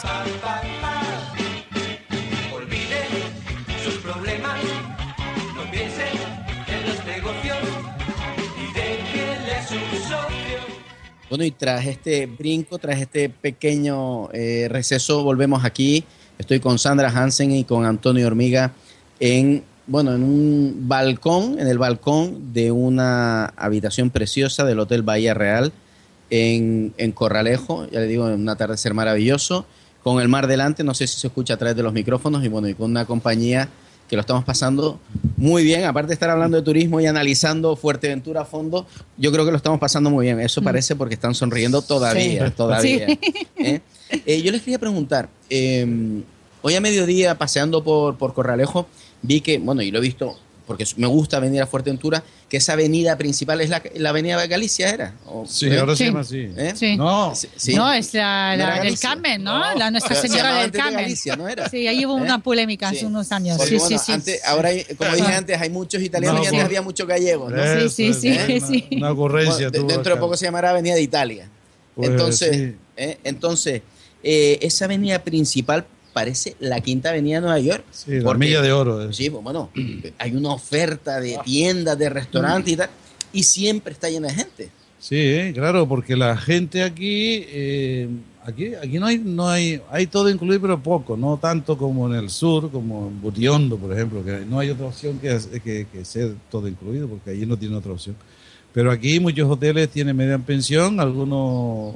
B: Olvide sus problemas, no piense en los negocios y déjele a su socio.
C: Bueno, y tras este brinco, tras este pequeño receso, volvemos aquí. Estoy con Sandra Hansen y con Antonio Hormiga en un balcón, en el balcón de una habitación preciosa del Hotel Bahía Real en Corralejo, ya le digo, en un atardecer maravilloso, con el mar delante, no sé si se escucha a través de los micrófonos, y bueno, y con una compañía que lo estamos pasando muy bien, aparte de estar hablando de turismo y analizando Fuerteventura a fondo, yo creo que lo estamos pasando muy bien, eso parece porque están sonriendo todavía,
D: Sí.
C: todavía.
D: Sí.
C: Yo les quería preguntar, hoy a mediodía paseando por Corralejo, vi que, bueno, y lo he visto porque me gusta venir a Fuerteventura, que esa avenida principal es la avenida de Galicia, ¿era?
E: Sí, ahora se llama así.
D: Sí.
E: No,
C: Sí.
D: No, es la
C: ¿No era
D: del
C: Galicia?
D: Carmen, ¿no?
E: No.
D: La Nuestra
C: Se
D: Señora
C: llamaba
D: del
C: antes de
D: Carmen.
C: Galicia, ¿no era?
D: Sí, ahí hubo una polémica hace
C: Sí.
D: unos años.
C: Porque,
D: Sí,
C: bueno,
D: sí.
C: antes, ahora, como dije antes, hay muchos italianos
E: No,
C: y antes
E: por-
C: había muchos gallegos, ¿no?
E: Eso
D: Sí,
E: es,
D: sí,
E: una-
D: sí.
E: Una ocurrencia.
C: Bueno,
E: tuvo
C: dentro de
E: acá.
C: poco se llamará Avenida de Italia.
E: Pues,
C: Entonces,
E: sí.
C: Esa avenida principal parece la quinta avenida de Nueva York.
E: Sí, la
C: porque-
E: milla de oro.
C: Sí, pues, bueno, hay una oferta de tiendas, de restaurantes y tal, y siempre está llena de gente.
E: Sí, claro, porque la gente aquí, aquí no hay todo incluido, pero poco, no tanto como en el sur, como en Butiondo, por ejemplo, que no hay otra opción que ser todo incluido, porque allí no tiene otra opción. Pero aquí muchos hoteles tienen media pensión, algunos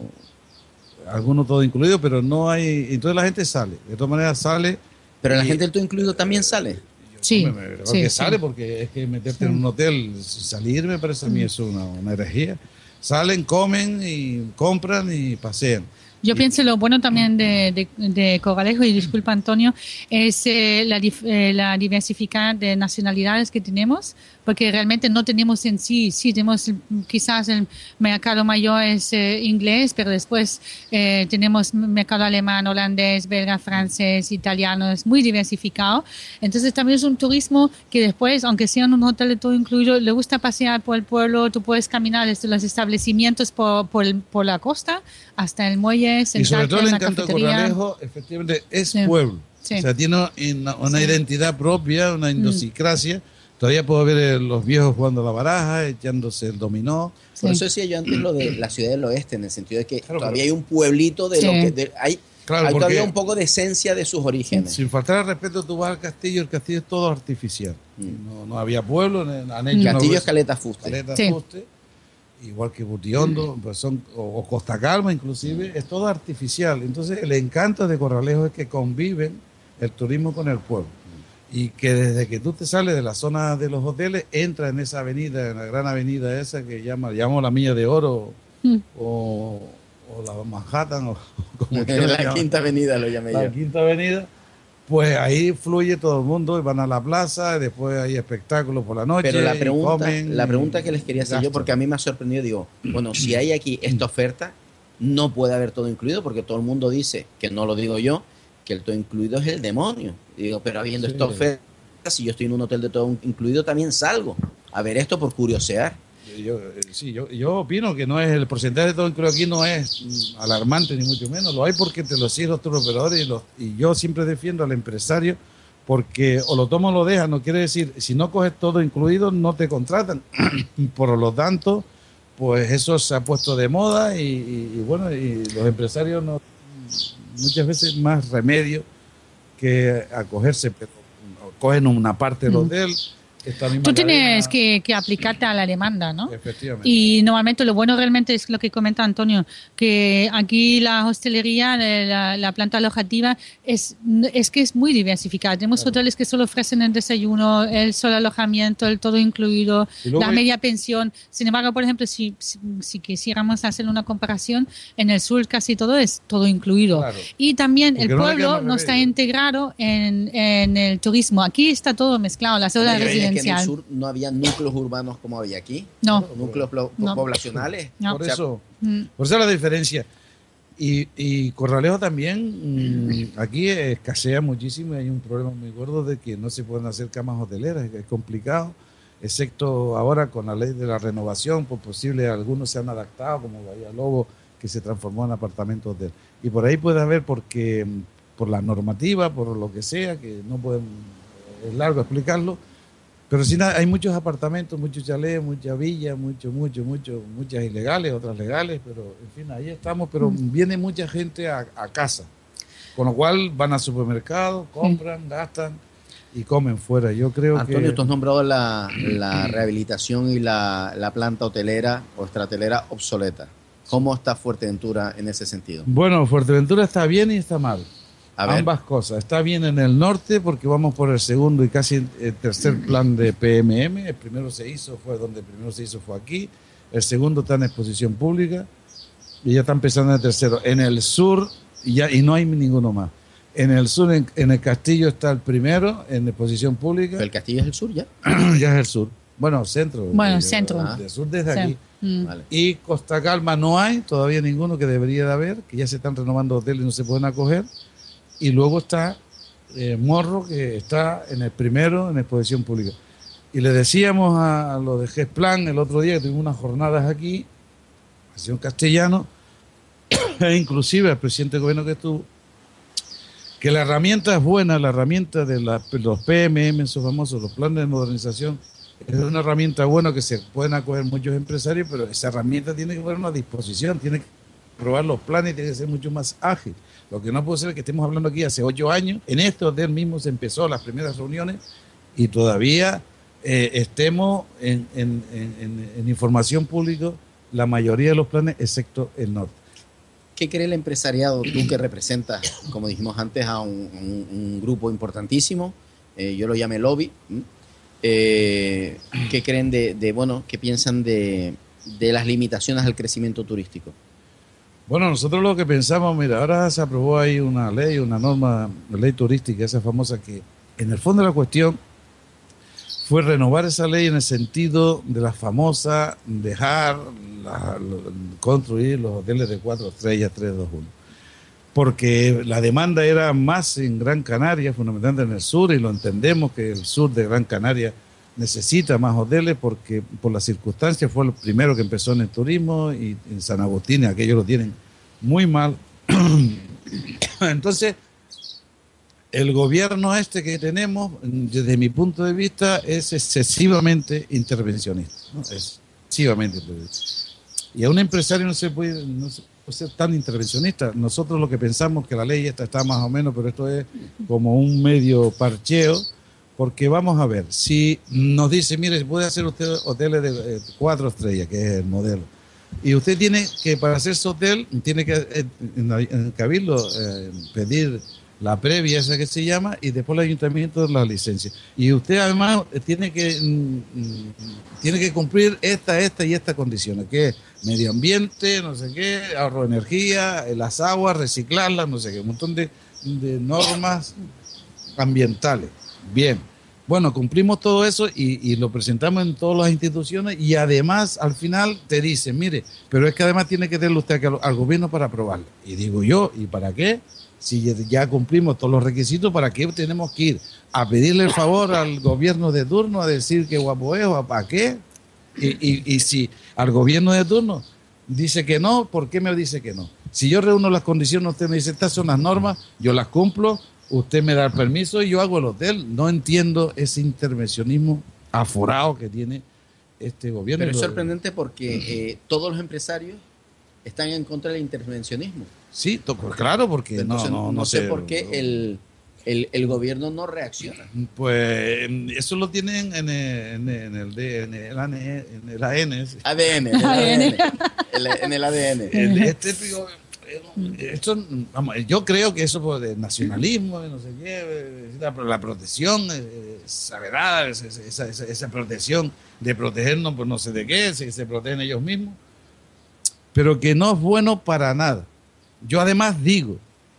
E: todo incluido, pero no hay, entonces la gente sale, de todas maneras sale.
C: Pero la
E: y-
C: gente del todo incluido también sale.
D: Sí,
E: Hombre, me creo
D: sí,
E: que
D: sí.
E: sale porque es que meterte en un hotel, salir me parece a mí eso una herejía. Salen, comen y compran y pasean.
D: Yo pienso lo bueno también de Corralejo, y disculpa Antonio, es la diversificar de nacionalidades que tenemos, porque realmente no tenemos en sí tenemos quizás el mercado mayor es inglés, pero después tenemos mercado alemán, holandés, belga, francés, italiano, es muy diversificado. Entonces también es un turismo que después, aunque sea en un hotel de todo incluido, le gusta pasear por el pueblo, tú puedes caminar desde los establecimientos por la costa hasta el muelle,
E: Y sobre
D: sentarte
E: todo
D: en
E: el
D: la
E: encanto de
D: cafetería.
E: Corralejo, efectivamente, es
D: Sí.
E: pueblo.
D: Sí.
E: O sea, tiene una
D: Sí.
E: identidad propia, una idiosincrasia. Todavía puedo ver los viejos jugando la baraja, echándose el dominó.
C: Por
D: Sí.
C: eso decía yo antes lo de la ciudad del oeste, en el sentido de que
E: Claro,
C: todavía
E: pero-
C: hay un pueblito de
D: Sí.
C: lo que... hay
E: Claro, porque
C: todavía un poco de esencia de sus orígenes.
E: sin faltar al respeto, tú vas al castillo, el castillo es todo artificial. No había pueblo, han hecho
C: El
E: una
C: castillo
E: vez-
C: es Caleta Fuste.
E: Caleta
D: Sí.
E: Fuste, igual que Butiondo, pues o Costa Calma inclusive, es todo artificial. Entonces el encanto de Corralejo es que conviven el turismo con el pueblo. Y que desde que tú te sales de la zona de los hoteles, entras en esa avenida, en la gran avenida esa que llamamos la Milla de Oro
D: Mm.
E: o la Manhattan, o como quieran
C: La
E: llamar.
C: quinta avenida lo llamé
E: La
C: yo.
E: Quinta Avenida, pues ahí fluye todo el mundo y van a la plaza, y después hay espectáculos por la noche.
C: Pero la
E: y
C: pregunta,
E: comen
C: la
E: y
C: pregunta que les quería hacer yo,
E: gastan.
C: porque a mí me ha sorprendido, digo, bueno, si hay aquí esta oferta, no puede haber todo incluido, porque todo el mundo dice, que no lo digo yo, que el todo incluido es el demonio. Y digo, pero habiendo
E: Sí.
C: esta oferta, si yo estoy en un hotel de todo incluido, también salgo a ver esto por curiosear.
E: Yo opino que no es el porcentaje de todo incluido aquí no es alarmante ni mucho menos, lo hay porque te lo exigen los turoperadores y yo siempre defiendo al empresario porque o lo toma o lo deja, no quiere decir, si no coges todo incluido no te contratan, por lo tanto pues eso se ha puesto de moda y bueno, y los empresarios no, muchas veces más remedio que acogerse, pero cogen una parte del hotel esta misma
D: Tú tienes
E: cadena.
D: que aplicarte a la demanda, ¿no?
E: Efectivamente.
D: Y normalmente lo bueno realmente es lo que comenta Antonio, que aquí la hostelería, la planta alojativa, es que es muy diversificada. Tenemos hoteles que solo ofrecen el desayuno, el solo alojamiento, el todo incluido,
E: Y luego
D: la
E: hay-
D: media pensión. Sin embargo, por ejemplo, si quisiéramos hacer una comparación, en el sur casi todo es todo incluido.
E: Claro.
D: Y también
E: Porque
D: el
E: no le queda
D: pueblo
E: más
D: no está
E: remedio.
D: integrado en el turismo. Aquí está todo mezclado, la zona
C: Yo creía que en el
D: residencial.
C: sur no había núcleos urbanos como había aquí.
D: No.
C: Núcleos
D: No.
C: poblacionales.
D: No.
E: Por
C: O sea,
E: eso,
D: Mm.
E: por eso la diferencia. Y Corralejo también, aquí escasea muchísimo y hay un problema muy gordo de que no se pueden hacer camas hoteleras, es complicado, excepto ahora con la ley de la renovación, por posible algunos se han adaptado, como Bahía Lobo, que se transformó en apartamento hotel. Y por ahí puede haber, porque por la normativa, por lo que sea, que no pueden, es largo explicarlo, pero sí hay muchos apartamentos, muchos chalés, muchas villas, muchas ilegales, otras legales, pero en fin, ahí estamos, pero viene mucha gente a casa, con lo cual van al supermercado, compran, gastan y comen fuera. Yo creo
C: Antonio,
E: que...
C: tú has nombrado la rehabilitación y la planta hotelera o extratelera obsoleta. ¿Cómo está Fuerteventura en ese sentido?
E: Bueno, Fuerteventura está bien y está mal.
C: A ver.
E: Ambas cosas. Está bien en el norte porque vamos por el segundo y casi el tercer plan de PMM. El primero fue aquí. El segundo está en exposición pública y ya está empezando el tercero. En el sur y no hay ninguno más. En el sur, en el Castillo está el primero en exposición pública.
C: ¿Pero el Castillo es el sur ya?
E: Ya es el sur. Bueno, centro.
D: Bueno, centro.
E: El sur desde
D: Sí.
E: aquí.
D: Mm.
C: Vale.
E: Y Costa Calma no hay todavía ninguno, que debería de haber, que ya se están renovando hoteles y no se pueden acoger. Y luego está Morro, que está en el primero en exposición pública. Y le decíamos a lo de GESPLAN el otro día, que tuvimos unas jornadas aquí, en castellano, e inclusive el presidente del gobierno que estuvo, que la herramienta es buena, la herramienta de los PMM, esos famosos, los planes de modernización, es una herramienta buena que se pueden acoger muchos empresarios, pero esa herramienta tiene que poner a disposición, tiene que probar los planes y tiene que ser mucho más ágil. Lo que no puede ser es que estemos hablando aquí hace 8 años, en este hotel mismo se empezó las primeras reuniones y todavía estemos en información pública la mayoría de los planes, excepto el norte.
C: ¿Qué cree el empresariado, tú que representas, como dijimos antes, a un grupo importantísimo? Yo lo llamé lobby. ¿Qué creen qué piensan de las limitaciones al crecimiento turístico?
E: Bueno, nosotros lo que pensamos, mira, ahora se aprobó ahí una ley, una norma, la ley turística, esa famosa, que en el fondo de la cuestión fue renovar esa ley en el sentido de la famosa dejar construir los hoteles de 4 estrellas, 3, 2, 1. Porque la demanda era más en Gran Canaria, fundamentalmente en el sur, y lo entendemos que el sur de Gran Canaria necesita más hoteles porque por las circunstancias fue el primero que empezó en el turismo y en San Agustín aquellos lo tienen muy mal. Entonces, el gobierno este que tenemos, desde mi punto de vista, es excesivamente intervencionista, ¿no? Excesivamente intervencionista. Y a un empresario no se puede ser tan intervencionista. Nosotros lo que pensamos que la ley esta está más o menos, pero esto es como un medio parcheo, porque vamos a ver, si nos dice, mire, puede hacer usted hoteles de 4 estrellas, que es el modelo, y usted tiene que, para hacer su hotel, tiene que en el Cabildo pedir la previa, esa que se llama, y después el ayuntamiento la licencia. Y usted además tiene que cumplir esta y esta condiciones, que es medio ambiente, no sé qué, ahorro de energía, las aguas, reciclarlas, no sé qué, un montón de normas ambientales. Bien, bueno, cumplimos todo eso y lo presentamos en todas las instituciones y además al final te dicen, mire, pero es que además tiene que darle usted al gobierno para aprobarlo. Y digo yo, ¿y para qué? Si ya cumplimos todos los requisitos, ¿para qué tenemos que ir a pedirle el favor al gobierno de turno a decir que guapo es o para qué? Y si al gobierno de turno dice que no, ¿por qué me dice que no? Si yo reúno las condiciones, usted me dice, estas son las normas, yo las cumplo, usted me da el permiso y yo hago el hotel. No entiendo ese intervencionismo aforado que tiene este gobierno.
C: Pero es sorprendente porque todos los empresarios están en contra del intervencionismo.
E: Sí, pues claro, porque
C: entonces,
E: no
C: sé
E: sé
C: por qué el gobierno no reacciona.
E: Pues eso lo tienen en el ADN.
C: En el ADN.
E: Yo creo que eso de nacionalismo, no sé qué, la protección, esa protección de protegernos por no sé de qué, se protegen ellos mismos, pero que no es bueno para nada. Yo además digo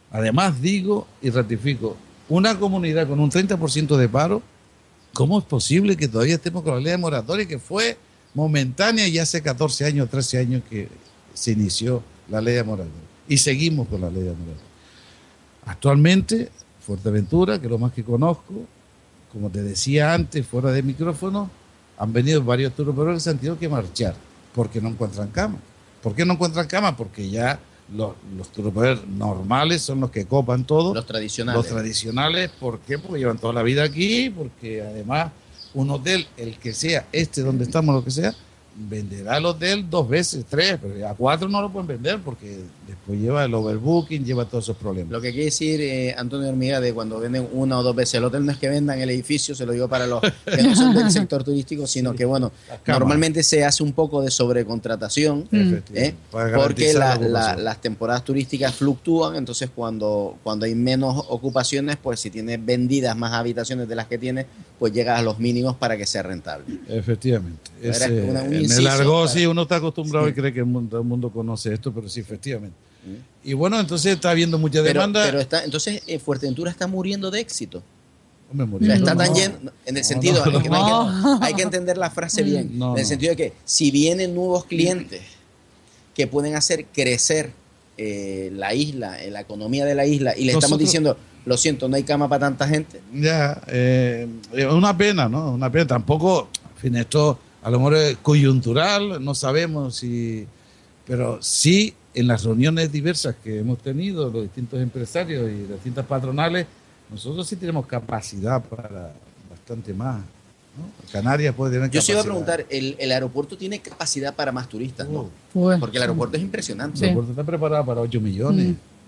E: y ratifico, una comunidad con un 30% de paro, ¿cómo es posible que todavía estemos con la ley de moratoria que fue momentánea y hace 14 años, 13 años que se inició la ley de moratoria? Y seguimos con la ley de moratoria. Actualmente, Fuerteventura, que es lo más que conozco, como te decía antes, fuera de micrófono, han venido varios turoperadores que se han tenido que marchar porque no encuentran cama. ¿Por qué no encuentran cama? Porque ya los turoperadores normales son los que copan todo.
C: Los tradicionales.
E: Los tradicionales, ¿por qué? Porque llevan toda la vida aquí, porque además un hotel, el que sea, donde estamos, lo que sea, venderá el hotel 2 veces, 3, pero a 4 no lo pueden vender porque después lleva el overbooking, lleva todos esos problemas.
C: Lo que quiere decir, Antonio Hormiga, de cuando venden 1 o 2 veces el hotel, no es que vendan el edificio, se lo digo para los que no son del sector turístico, sino que, bueno, normalmente se hace un poco de sobrecontratación, porque las temporadas turísticas fluctúan, entonces cuando hay menos ocupaciones, pues si tienes vendidas más habitaciones de las que tienes, pues llegas a los mínimos para que sea rentable.
E: Efectivamente. En el argot sí uno está acostumbrado y cree que todo el mundo conoce esto, pero sí, efectivamente. Y bueno, entonces está habiendo mucha demanda.
C: Pero entonces Fuerteventura está muriendo de éxito.
E: Hombre,
C: está tan lleno, en el sentido, hay que entender la frase bien, en el sentido de que si vienen nuevos clientes que pueden hacer crecer la isla, la economía de la isla, y le estamos diciendo, lo siento, no hay cama para tanta gente.
E: Ya, es una pena, ¿no? Una pena. Tampoco, en fin, esto a lo mejor es coyuntural, no sabemos si, pero sí en las reuniones diversas que hemos tenido, los distintos empresarios y las distintas patronales, nosotros sí tenemos capacidad para bastante más, ¿no? Canarias puede tener capacidad.
C: Yo se iba a preguntar, ¿el aeropuerto tiene capacidad para más turistas? ¿No? Porque el aeropuerto es impresionante.
E: El aeropuerto está preparado para 8 millones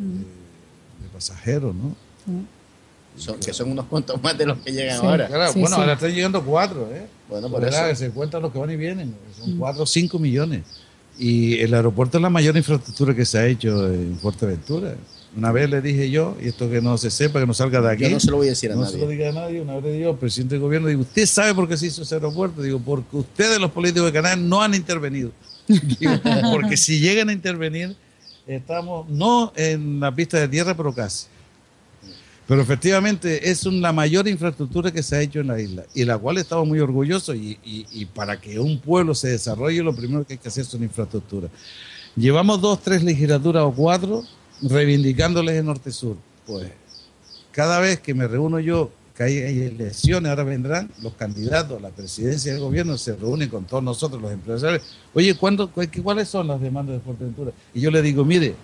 E: de pasajeros, ¿no?
C: Que son unos cuantos más de los que llegan ahora.
E: Claro, ahora están llegando 4,
C: Bueno, por eso.
E: Que se cuentan los que van y vienen, son 4 o 5 millones. Y el aeropuerto es la mayor infraestructura que se ha hecho en Fuerteventura. Una vez le dije yo, y esto que no se sepa, que no salga de aquí.
C: Yo no se lo voy a decir a nadie.
E: No se lo diga a nadie. Una vez le digo al presidente del gobierno, digo, ¿usted sabe por qué se hizo ese aeropuerto? Digo, porque ustedes, los políticos de Canarias, no han intervenido. Digo, porque si llegan a intervenir, estamos no en la pista de tierra, pero casi. Pero efectivamente es la mayor infraestructura que se ha hecho en la isla y la cual estamos muy orgullosos y para que un pueblo se desarrolle lo primero que hay que hacer son infraestructuras. Llevamos 2, 3 legislaturas o 4 reivindicándoles el norte-sur. Pues cada vez que me reúno yo, que hay elecciones, ahora vendrán los candidatos a la presidencia del gobierno, se reúnen con todos nosotros los empresarios. Oye, ¿cuáles son las demandas de Fuerteventura? Y yo le digo,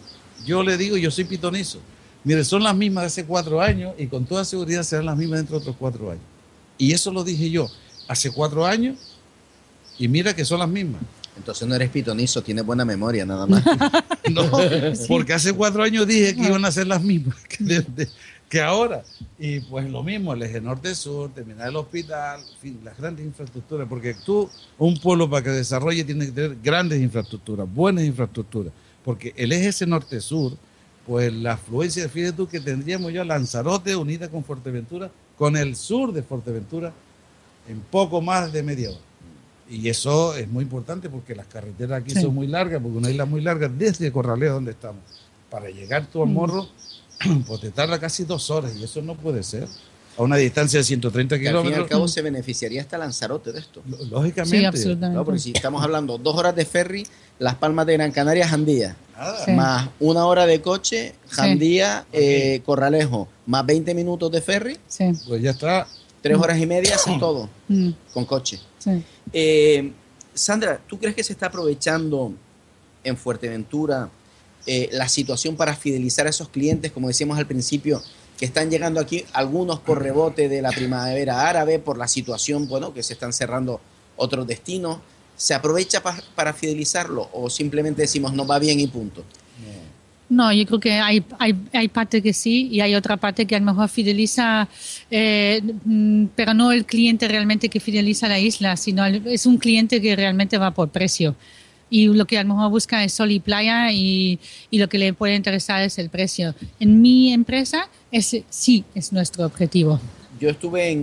E: yo soy pitonizo. Mire, son las mismas de hace 4 años y con toda seguridad serán las mismas dentro de otros 4 años. Y eso lo dije yo hace 4 años y mira que son las mismas.
C: Entonces no eres pitonizo, tienes buena memoria nada más.
E: No, porque hace 4 años dije que iban a ser las mismas que ahora. Y pues lo mismo, el eje norte-sur, terminar el hospital, en fin, las grandes infraestructuras. Porque un pueblo para que desarrolle tiene que tener grandes infraestructuras, buenas infraestructuras. Porque el eje ese norte-sur, pues la afluencia, fíjate tú que tendríamos ya Lanzarote unida con Fuerteventura, con el sur de Fuerteventura, en poco más de media hora. Y eso es muy importante porque las carreteras aquí son muy largas, porque una isla muy larga, desde Corralejo donde estamos, para llegar tú al Morro, pues te tarda casi 2 horas y eso no puede ser. A una distancia de 130 kilómetros.
C: Al fin y al cabo se beneficiaría hasta Lanzarote de esto.
E: Lógicamente.
D: Sí, absolutamente.
C: ¿No? Porque si estamos hablando 2 horas de ferry, Las Palmas de Gran Canaria, Jandía.
E: Nada.
C: Más 1 hora de coche, Jandía, Corralejo. Más 20 minutos de ferry.
E: Pues ya está.
C: 3 horas y media hacen todo con coche. Sandra, ¿tú crees que se está aprovechando en Fuerteventura la situación para fidelizar a esos clientes, como decíamos al principio, que están llegando aquí, algunos por rebote de la primavera árabe, por la situación, bueno, que se están cerrando otros destinos? ¿Se aprovecha para fidelizarlo o simplemente decimos no va bien y punto?
D: No, yo creo que hay parte que sí y hay otra parte que a lo mejor fideliza, pero no el cliente realmente que fideliza la isla, sino es un cliente que realmente va por precio. Y lo que a lo mejor busca es sol y playa y lo que le puede interesar es el precio. En mi empresa sí es nuestro objetivo.
C: Yo estuve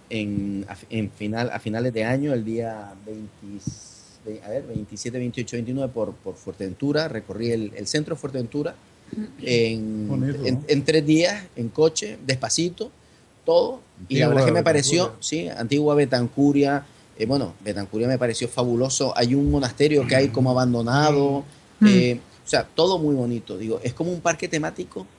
C: a finales de año, el día 27, 28, 29 por Fuerteventura. Recorrí el centro de Fuerteventura en 3 días, en coche, despacito, todo. Y la verdad que me pareció, sí, Antigua Betancuria. Betancuria me pareció fabuloso. Hay un monasterio que hay como abandonado. O sea, todo muy bonito. Digo, es como un parque temático.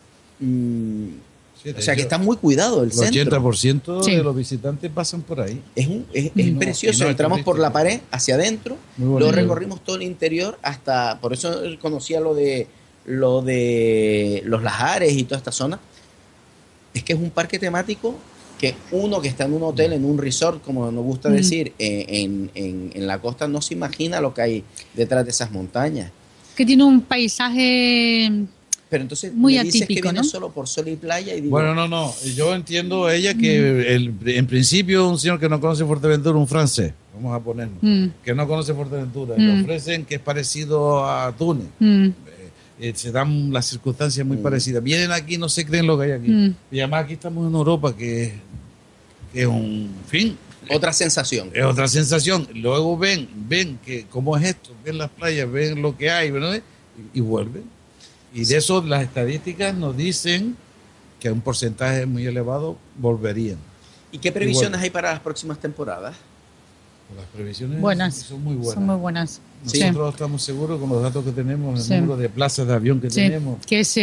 C: O sea, que está muy cuidado el centro.
E: El 80% de los visitantes pasan por ahí.
C: Es precioso. Entramos por la pared hacia adentro, lo recorrimos todo el interior hasta, por eso conocía lo de los lajares y toda esta zona. Es que es un parque temático que uno que está en un hotel, en un resort, como nos gusta decir, en la costa, no se imagina lo que hay detrás de esas montañas.
D: Que tiene un paisaje...
C: Pero entonces
D: muy
C: me dices
D: atípico,
C: que viene
D: ¿no?
C: solo por sol y playa y digo,
E: bueno, no. Yo entiendo a ella que en principio un señor que no conoce Fuerteventura, un francés, vamos a ponernos, que no conoce Fuerteventura, le ofrecen que es parecido a Túnez. Se dan las circunstancias muy parecidas. Vienen aquí, no se creen lo que hay aquí. Y además aquí estamos en Europa, que es un fin.
C: Otra sensación.
E: Es otra sensación. Luego ven que cómo es esto, ven las playas, ven lo que hay, ¿verdad? Y vuelven. Y de eso las estadísticas nos dicen que un porcentaje muy elevado volverían.
C: ¿Y qué previsiones hay para las próximas temporadas?
E: Las previsiones son muy buenas.
D: Son muy buenas.
E: Nosotros estamos seguros con los datos que tenemos, el número de plazas de avión que tenemos.
D: Que es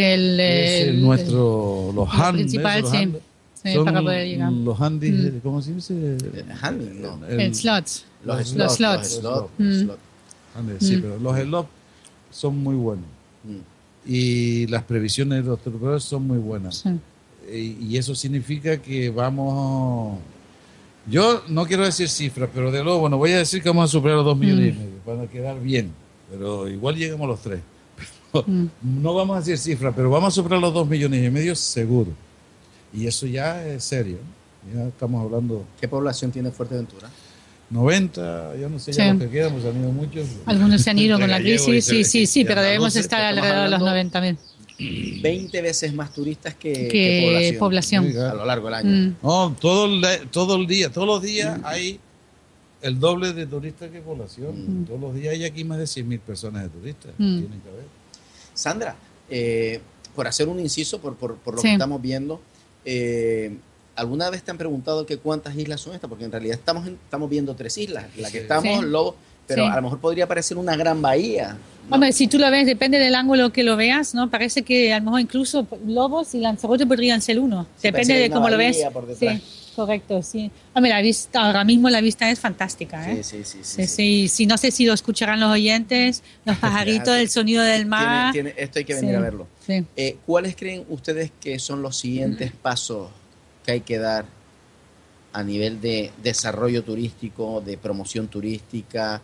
E: los handy
D: principal, para poder llegar.
E: Los handy, ¿cómo se dice?
C: Handy, no.
D: El slots.
C: Los
D: slots.
E: Sí, pero los slots son muy buenos. Y las previsiones de los turoperadores son muy buenas. Y eso significa que vamos... Yo no quiero decir cifras, pero de luego, voy a decir que vamos a superar los 2 millones y medio para quedar bien, pero igual llegamos a los 3. No vamos a decir cifras, pero vamos a superar los 2 millones y medio seguro. Y eso ya es serio. Ya estamos hablando...
C: ¿Qué población tiene Fuerteventura?
E: 90, yo no sé ya los que quedan, pues han ido muchos.
D: Algunos se han ido con la crisis, sí, pero debemos estar alrededor de los 90.000.
C: 20 veces más turistas que población a lo largo del año.
E: No, todos los días hay el doble de turistas que población. Todos los días hay aquí más de 100.000 personas de turistas. Tienen que haber.
C: Sandra, por hacer un inciso, por lo que estamos viendo, ¿alguna vez te han preguntado que cuántas islas son estas? Porque en realidad estamos viendo 3 islas. La que estamos, Lobo, pero a lo mejor podría parecer una gran bahía. ¿No?
D: Hombre, si tú lo ves, depende del ángulo que lo veas, ¿no? Parece que a lo mejor incluso Lobos y Lanzarote podrían ser uno. Depende de cómo lo ves. Sí, correcto, sí. Hombre, ahora mismo la vista es fantástica, ¿eh? Sí. No sé si lo escucharán los oyentes, los pajaritos, el sonido del mar.
C: Esto hay que venir a verlo. Sí. ¿Cuáles creen ustedes que son los siguientes pasos que hay que dar a nivel de desarrollo turístico, de promoción turística?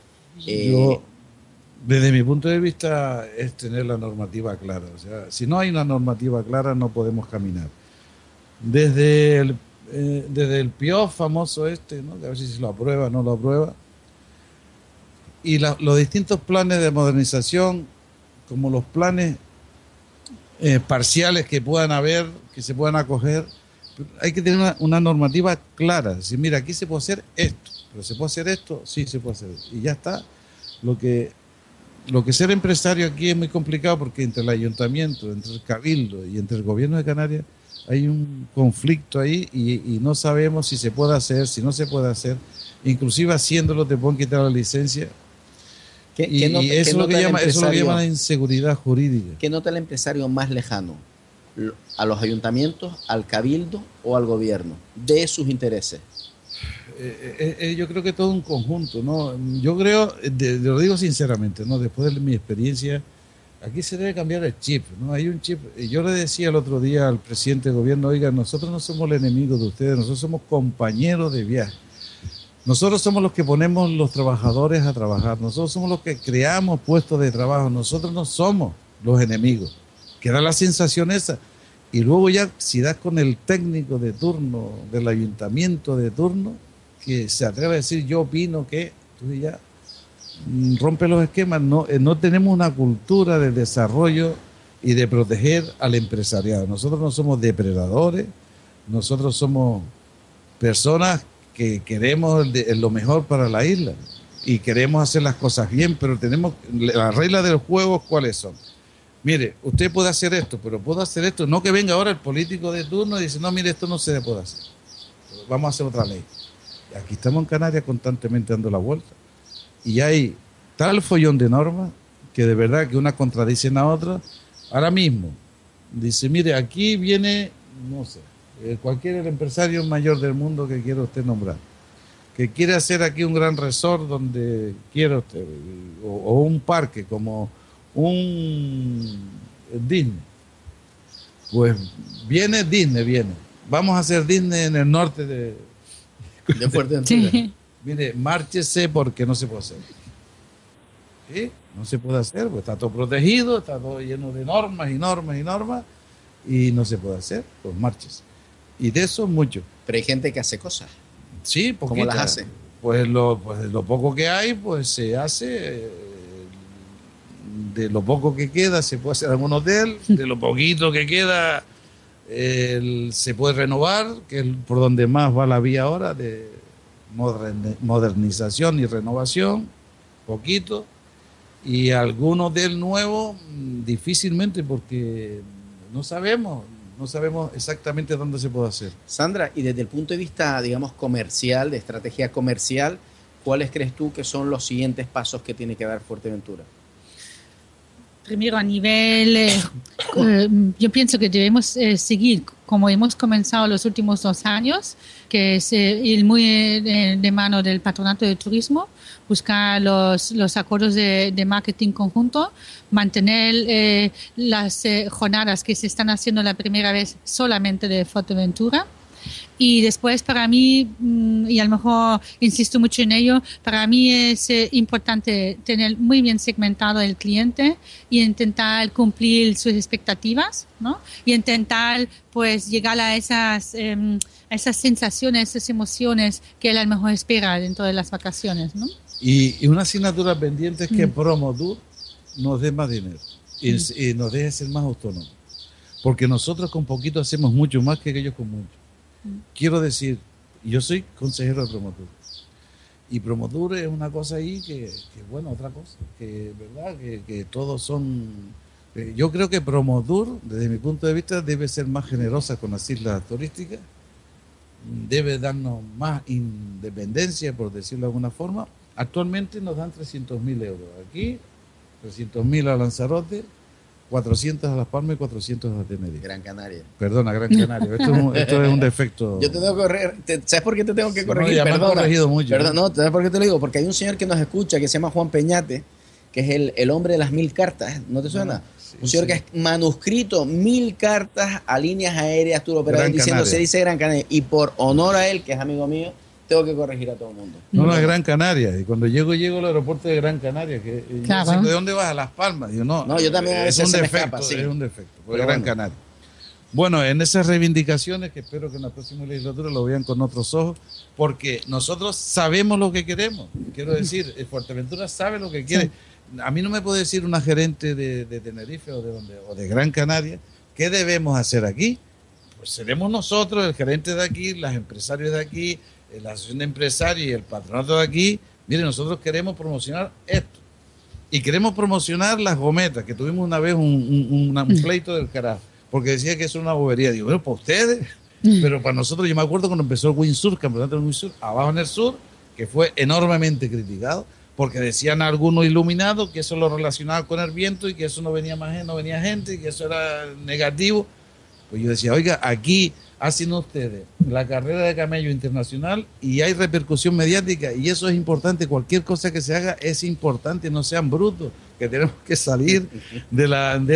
E: Desde mi punto de vista es tener la normativa clara. O sea, si no hay una normativa clara no podemos caminar. Desde el PIOF famoso ¿no? Que a ver si se lo aprueba o no lo aprueba. Y los distintos planes de modernización, como los planes parciales que puedan haber, que se puedan acoger, hay que tener una normativa clara. Decir, mira, aquí se puede hacer esto, pero se puede hacer esto, sí se puede hacer esto. Y ya está. Lo que ser empresario aquí es muy complicado porque entre el ayuntamiento, entre el cabildo y entre el gobierno de Canarias hay un conflicto ahí y no sabemos si se puede hacer, si no se puede hacer. Inclusive haciéndolo te pueden quitar la licencia. Y eso es lo que llaman la inseguridad jurídica.
C: ¿Qué nota el empresario más lejano? ¿A los ayuntamientos, al cabildo o al gobierno? De sus intereses.
E: Yo creo que todo un conjunto, ¿no? Yo creo, lo digo sinceramente, ¿no? Después de mi experiencia, aquí se debe cambiar el chip, ¿no? Hay un chip. Yo le decía el otro día al presidente del gobierno, oiga, nosotros no somos el enemigo de ustedes, nosotros somos compañeros de viaje. Nosotros somos los que ponemos los trabajadores a trabajar, nosotros somos los que creamos puestos de trabajo, nosotros no somos los enemigos. que da la sensación esa. Y luego ya, si das con el técnico de turno, del ayuntamiento de turno, que se atreve a decir, yo opino que, tú ya rompe los esquemas. No tenemos una cultura de desarrollo y de proteger al empresariado. Nosotros no somos depredadores, nosotros somos personas que queremos lo mejor para la isla y queremos hacer las cosas bien, pero tenemos las reglas del juego. ¿Cuáles son? Mire, usted puede hacer esto, pero puedo hacer esto. No que venga ahora el político de turno y dice, no, mire, esto no se puede hacer. Vamos a hacer otra ley. Aquí estamos en Canarias constantemente dando la vuelta. Y hay tal follón de normas que de verdad que una contradicen a otra. Ahora mismo, dice, mire, aquí viene, no sé, cualquier empresario mayor del mundo que quiera usted nombrar, que quiere hacer aquí un gran resort donde quiera usted, o un parque como un Disney. Pues viene Disney, vamos a hacer Disney en el norte de
C: Fuerteventura.
D: Sí.
E: Mire, márchese porque no se puede hacer. ¿Sí? No se puede hacer, pues está todo protegido, está todo lleno de normas y no se puede hacer, pues márchese. Y de eso mucho.
C: Pero hay gente que hace cosas.
E: Sí,
C: ¿Cómo
E: poquitas.
C: las hace?
E: Pues lo poco que hay, pues se hace. De lo poco que queda se puede hacer algún hotel, de lo poquito que queda se puede renovar, que es por donde más va la vía ahora de modernización y renovación, poquito. Y algún hotel nuevo, difícilmente, porque no sabemos exactamente dónde se puede hacer.
C: Sandra, y desde el punto de vista, digamos, comercial, de estrategia comercial, ¿cuáles crees tú que son los siguientes pasos que tiene que dar Fuerteventura?
D: Primero, a nivel, yo pienso que debemos seguir como hemos comenzado los últimos 2 años, que es ir muy de mano del Patronato de Turismo, buscar los acuerdos de marketing conjunto, mantener las jornadas que se están haciendo la primera vez solamente de Fuerteventura. Y después, para mí, y a lo mejor insisto mucho en ello, para mí es importante tener muy bien segmentado el cliente y intentar cumplir sus expectativas, ¿no? Y intentar, pues, llegar a esas sensaciones, esas emociones que él a lo mejor espera dentro de las vacaciones, ¿no?
E: Y una asignatura pendiente es que Promotur nos dé más dinero y nos deje ser más autónomos. Porque nosotros con poquito hacemos mucho más que ellos con mucho. Quiero decir, yo soy consejero de Promotur y Promotur es una cosa ahí que bueno, otra cosa, que verdad, que todos son, yo creo que Promotur, desde mi punto de vista, debe ser más generosa con las islas turísticas, debe darnos más independencia, por decirlo de alguna forma. Actualmente nos dan 300.000 euros, aquí 300.000 a Lanzarote, 400 a Las Palmas y 400 a Tenerife.
C: Gran Canaria.
E: Perdona, Gran Canaria. Esto es un defecto.
C: Yo te tengo que corregir. ¿Sabes por qué te tengo que corregir?
E: No, ya me han corregido mucho.
C: Perdón, no, ¿sabes por qué te lo digo? Porque hay un señor que nos escucha que se llama Juan Peñate, que es el hombre de las 1000 cartas. ¿No te suena?
E: Sí,
C: un señor que es manuscrito 1000 cartas a líneas aéreas, tour operadores, diciendo se dice Gran Canaria. Y por honor a él, que es amigo mío, tengo que corregir a todo el mundo.
E: No, es Gran Canaria. Y cuando llego al aeropuerto de Gran Canaria, que
D: claro.
E: ¿de dónde vas? A Las Palmas. Digo, no,
C: yo también a veces
E: es un
C: se me
E: defecto,
C: escapa, sí.
E: Es un defecto, porque
C: Pero
E: Gran
C: bueno.
E: Canaria. Bueno, en esas reivindicaciones, que espero que en la próxima legislatura lo vean con otros ojos, porque nosotros sabemos lo que queremos. Quiero decir, Fuerteventura sabe lo que quiere. Sí. A mí no me puede decir una gerente de Tenerife o de Gran Canaria qué debemos hacer aquí. Pues seremos nosotros, el gerente de aquí, los empresarios de aquí, la asociación de empresarios y el patronato de aquí. Miren, nosotros queremos promocionar esto y queremos promocionar las gometas, que tuvimos una vez un pleito del carajo porque decía que eso era una bobería. Digo, bueno, para ustedes, pero para nosotros, yo me acuerdo cuando empezó el Windsur, campeonato del Windsur, abajo en el sur, que fue enormemente criticado porque decían algunos iluminados que eso lo relacionaba con el viento y que eso no venía más gente, no venía gente y que eso era negativo. Pues yo decía, oiga, aquí hacen ustedes la carrera de camello internacional y hay repercusión mediática y eso es importante. Cualquier cosa que se haga es importante, no sean brutos, que tenemos que salir de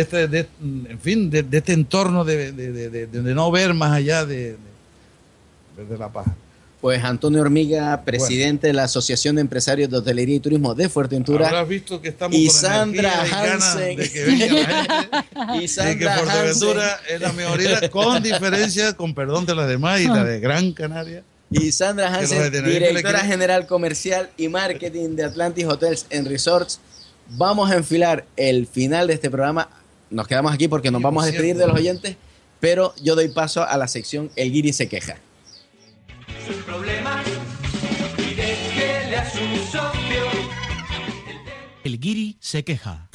E: este entorno de no ver más allá de la paja.
C: Pues Antonio Hormiga, presidente de la Asociación de Empresarios de Hotelería y Turismo de Fuerteventura.
E: Habrás visto que estamos
C: Y
E: con
C: Sandra
E: energía y ganas
C: Hansen.
E: de que venga la gente.
C: Y Sandra
E: Y que Fuerteventura
C: Hansen.
E: es la mejor isla, con diferencia, con perdón de las demás islas de Gran Canaria.
C: Y Sandra
E: Que los
C: Hansen,
E: de Tenerife le
C: directora
E: quieren-
C: general comercial y marketing de Atlantis Hotels and Resorts. Vamos a enfilar el final de este programa. Nos quedamos aquí porque nos
E: Sí,
C: vamos a
E: por
C: despedir
E: cierto.
C: de los oyentes, pero yo doy paso a la sección El Guiri se queja.
B: sus problemas y déjele a su socio.
K: El guiri se queja.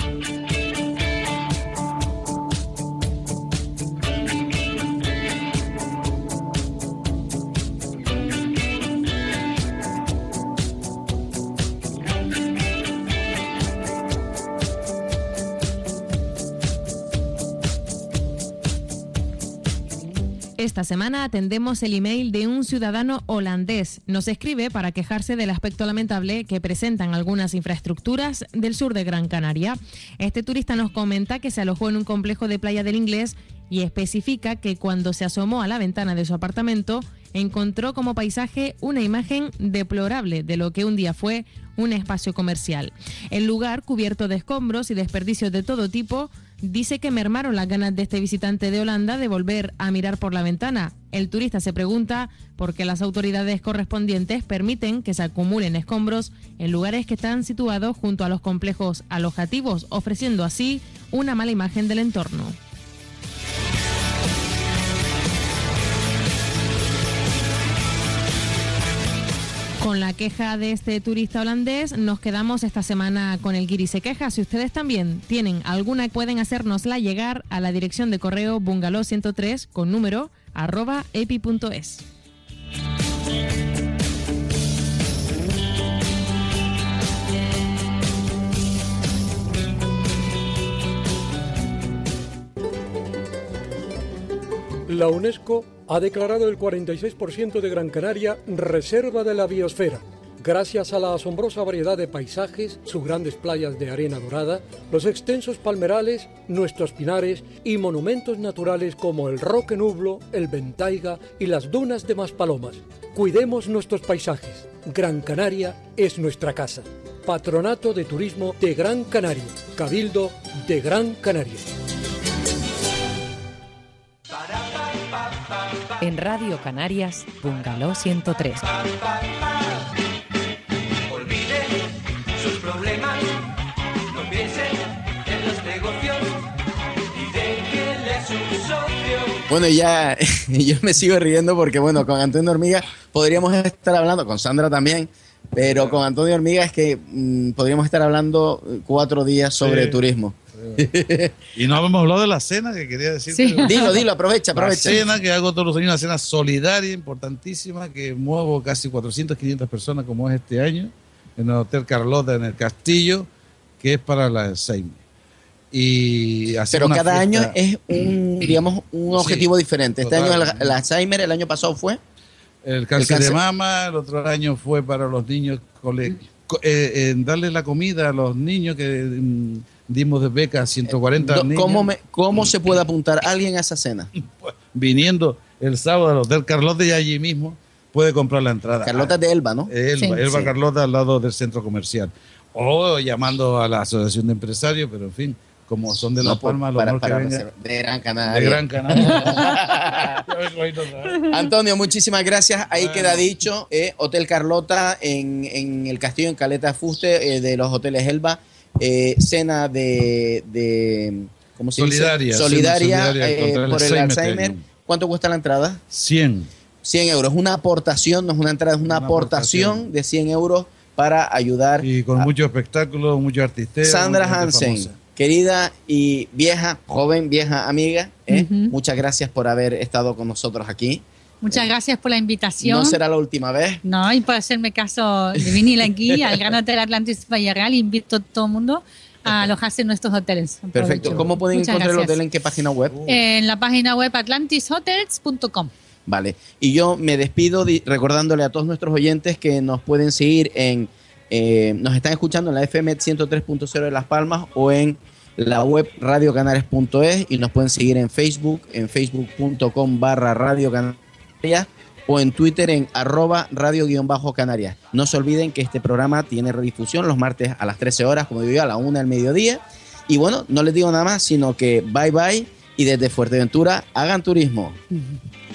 L: Esta semana atendemos el email de un ciudadano holandés. Nos escribe para quejarse del aspecto lamentable que presentan algunas infraestructuras del sur de Gran Canaria. Este turista nos comenta que se alojó en un complejo de Playa del Inglés y especifica que cuando se asomó a la ventana de su apartamento encontró como paisaje una imagen deplorable de lo que un día fue un espacio comercial. El lugar, cubierto de escombros y desperdicios de todo tipo, dice que mermaron las ganas de este visitante de Holanda de volver a mirar por la ventana. El turista se pregunta por qué las autoridades correspondientes permiten que se acumulen escombros en lugares que están situados junto a los complejos alojativos, ofreciendo así una mala imagen del entorno. Con la queja de este turista holandés nos quedamos esta semana con el Guiri se queja. Si ustedes también tienen alguna, pueden hacérnosla llegar a la dirección de correo bungalow103 con número @epi.es.
J: La UNESCO ha declarado el 46% de Gran Canaria reserva de la biosfera. Gracias a la asombrosa variedad de paisajes, sus grandes playas de arena dorada, los extensos palmerales, nuestros pinares y monumentos naturales como el Roque Nublo, el Ventaiga y las dunas de Maspalomas. Cuidemos nuestros paisajes. Gran Canaria es nuestra casa. Patronato de Turismo de Gran Canaria. Cabildo de Gran Canaria.
A: En Radio Canarias, Bungalow 103.
B: Olvide sus problemas, no piense en los negocios y déjele a su socio.
C: Bueno, ya yo me sigo riendo porque, bueno, con Antonio Hormiga podríamos estar hablando, con Sandra también, pero con Antonio Hormiga es que podríamos estar hablando 4 días sobre turismo.
E: Y no hemos hablado de la cena que quería decir.
C: Sí. Dilo, aprovecha.
E: La cena que hago todos los años, una cena solidaria, importantísima, que muevo casi 400, 500 personas como es este año, en el Hotel Carlota, en el Castillo, que es para la Alzheimer. Y
C: Pero
E: una
C: cada
E: fiesta.
C: año es un objetivo diferente. Este
E: total.
C: año el Alzheimer, el año pasado fue
E: El cáncer de mama, el otro año fue para los niños, en darle la comida a los niños que dimos de beca a 140 niños.
C: ¿Cómo se puede apuntar alguien a esa cena?
E: Viniendo el sábado al Hotel Carlota y allí mismo puede comprar la entrada.
C: Carlota es de Elba, ¿no?
E: Elba
C: Sí.
E: Carlota al lado del centro comercial. O llamando a la Asociación de Empresarios, pero en fin, como son de La Palma, lo mejor que venga.
C: De Gran Canaria.
E: De Gran Canaria.
C: Antonio, muchísimas gracias. Ahí queda dicho. Hotel Carlota en el Castillo, en Caleta de Fuste, de los hoteles Elba. Cena de ¿cómo se
E: Solidaria,
C: dice? Solidaria,
E: cena solidaria contra el
C: por el
E: Alzheimer.
C: Alzheimer. ¿Cuánto cuesta la entrada?
E: 100
C: euros. Una aportación, no es una entrada, es una aportación de 100 euros para ayudar.
E: Y con mucho espectáculo, mucho artisteo.
C: Sandra
E: mucha gente
C: Hansen,
E: famosa.
C: querida y joven, vieja amiga, muchas gracias por haber estado con nosotros aquí.
D: Muchas gracias por la invitación.
C: No será la última vez.
D: No, y por hacerme caso de venir aquí al Gran Hotel Atlantis Valle Real. Invito a todo el mundo a alojarse en nuestros hoteles.
C: Perfecto.
D: Aprovecho.
C: ¿Cómo pueden
D: Muchas
C: encontrar el
D: gracias.
C: hotel? ¿En qué página web?
D: En la página web atlantishotels.com.
C: Vale. Y yo me despido recordándole a todos nuestros oyentes que nos pueden seguir nos están escuchando en la FM 103.0 de Las Palmas o en la web radiocanarias.es y nos pueden seguir en Facebook, en facebook.com/radiocanarias o en Twitter en @radio_Canarias. No se olviden que este programa tiene redifusión los martes a las 13 horas, como digo yo, a la 1 del mediodía. Y bueno, no les digo nada más, sino que bye bye y desde Fuerteventura hagan turismo.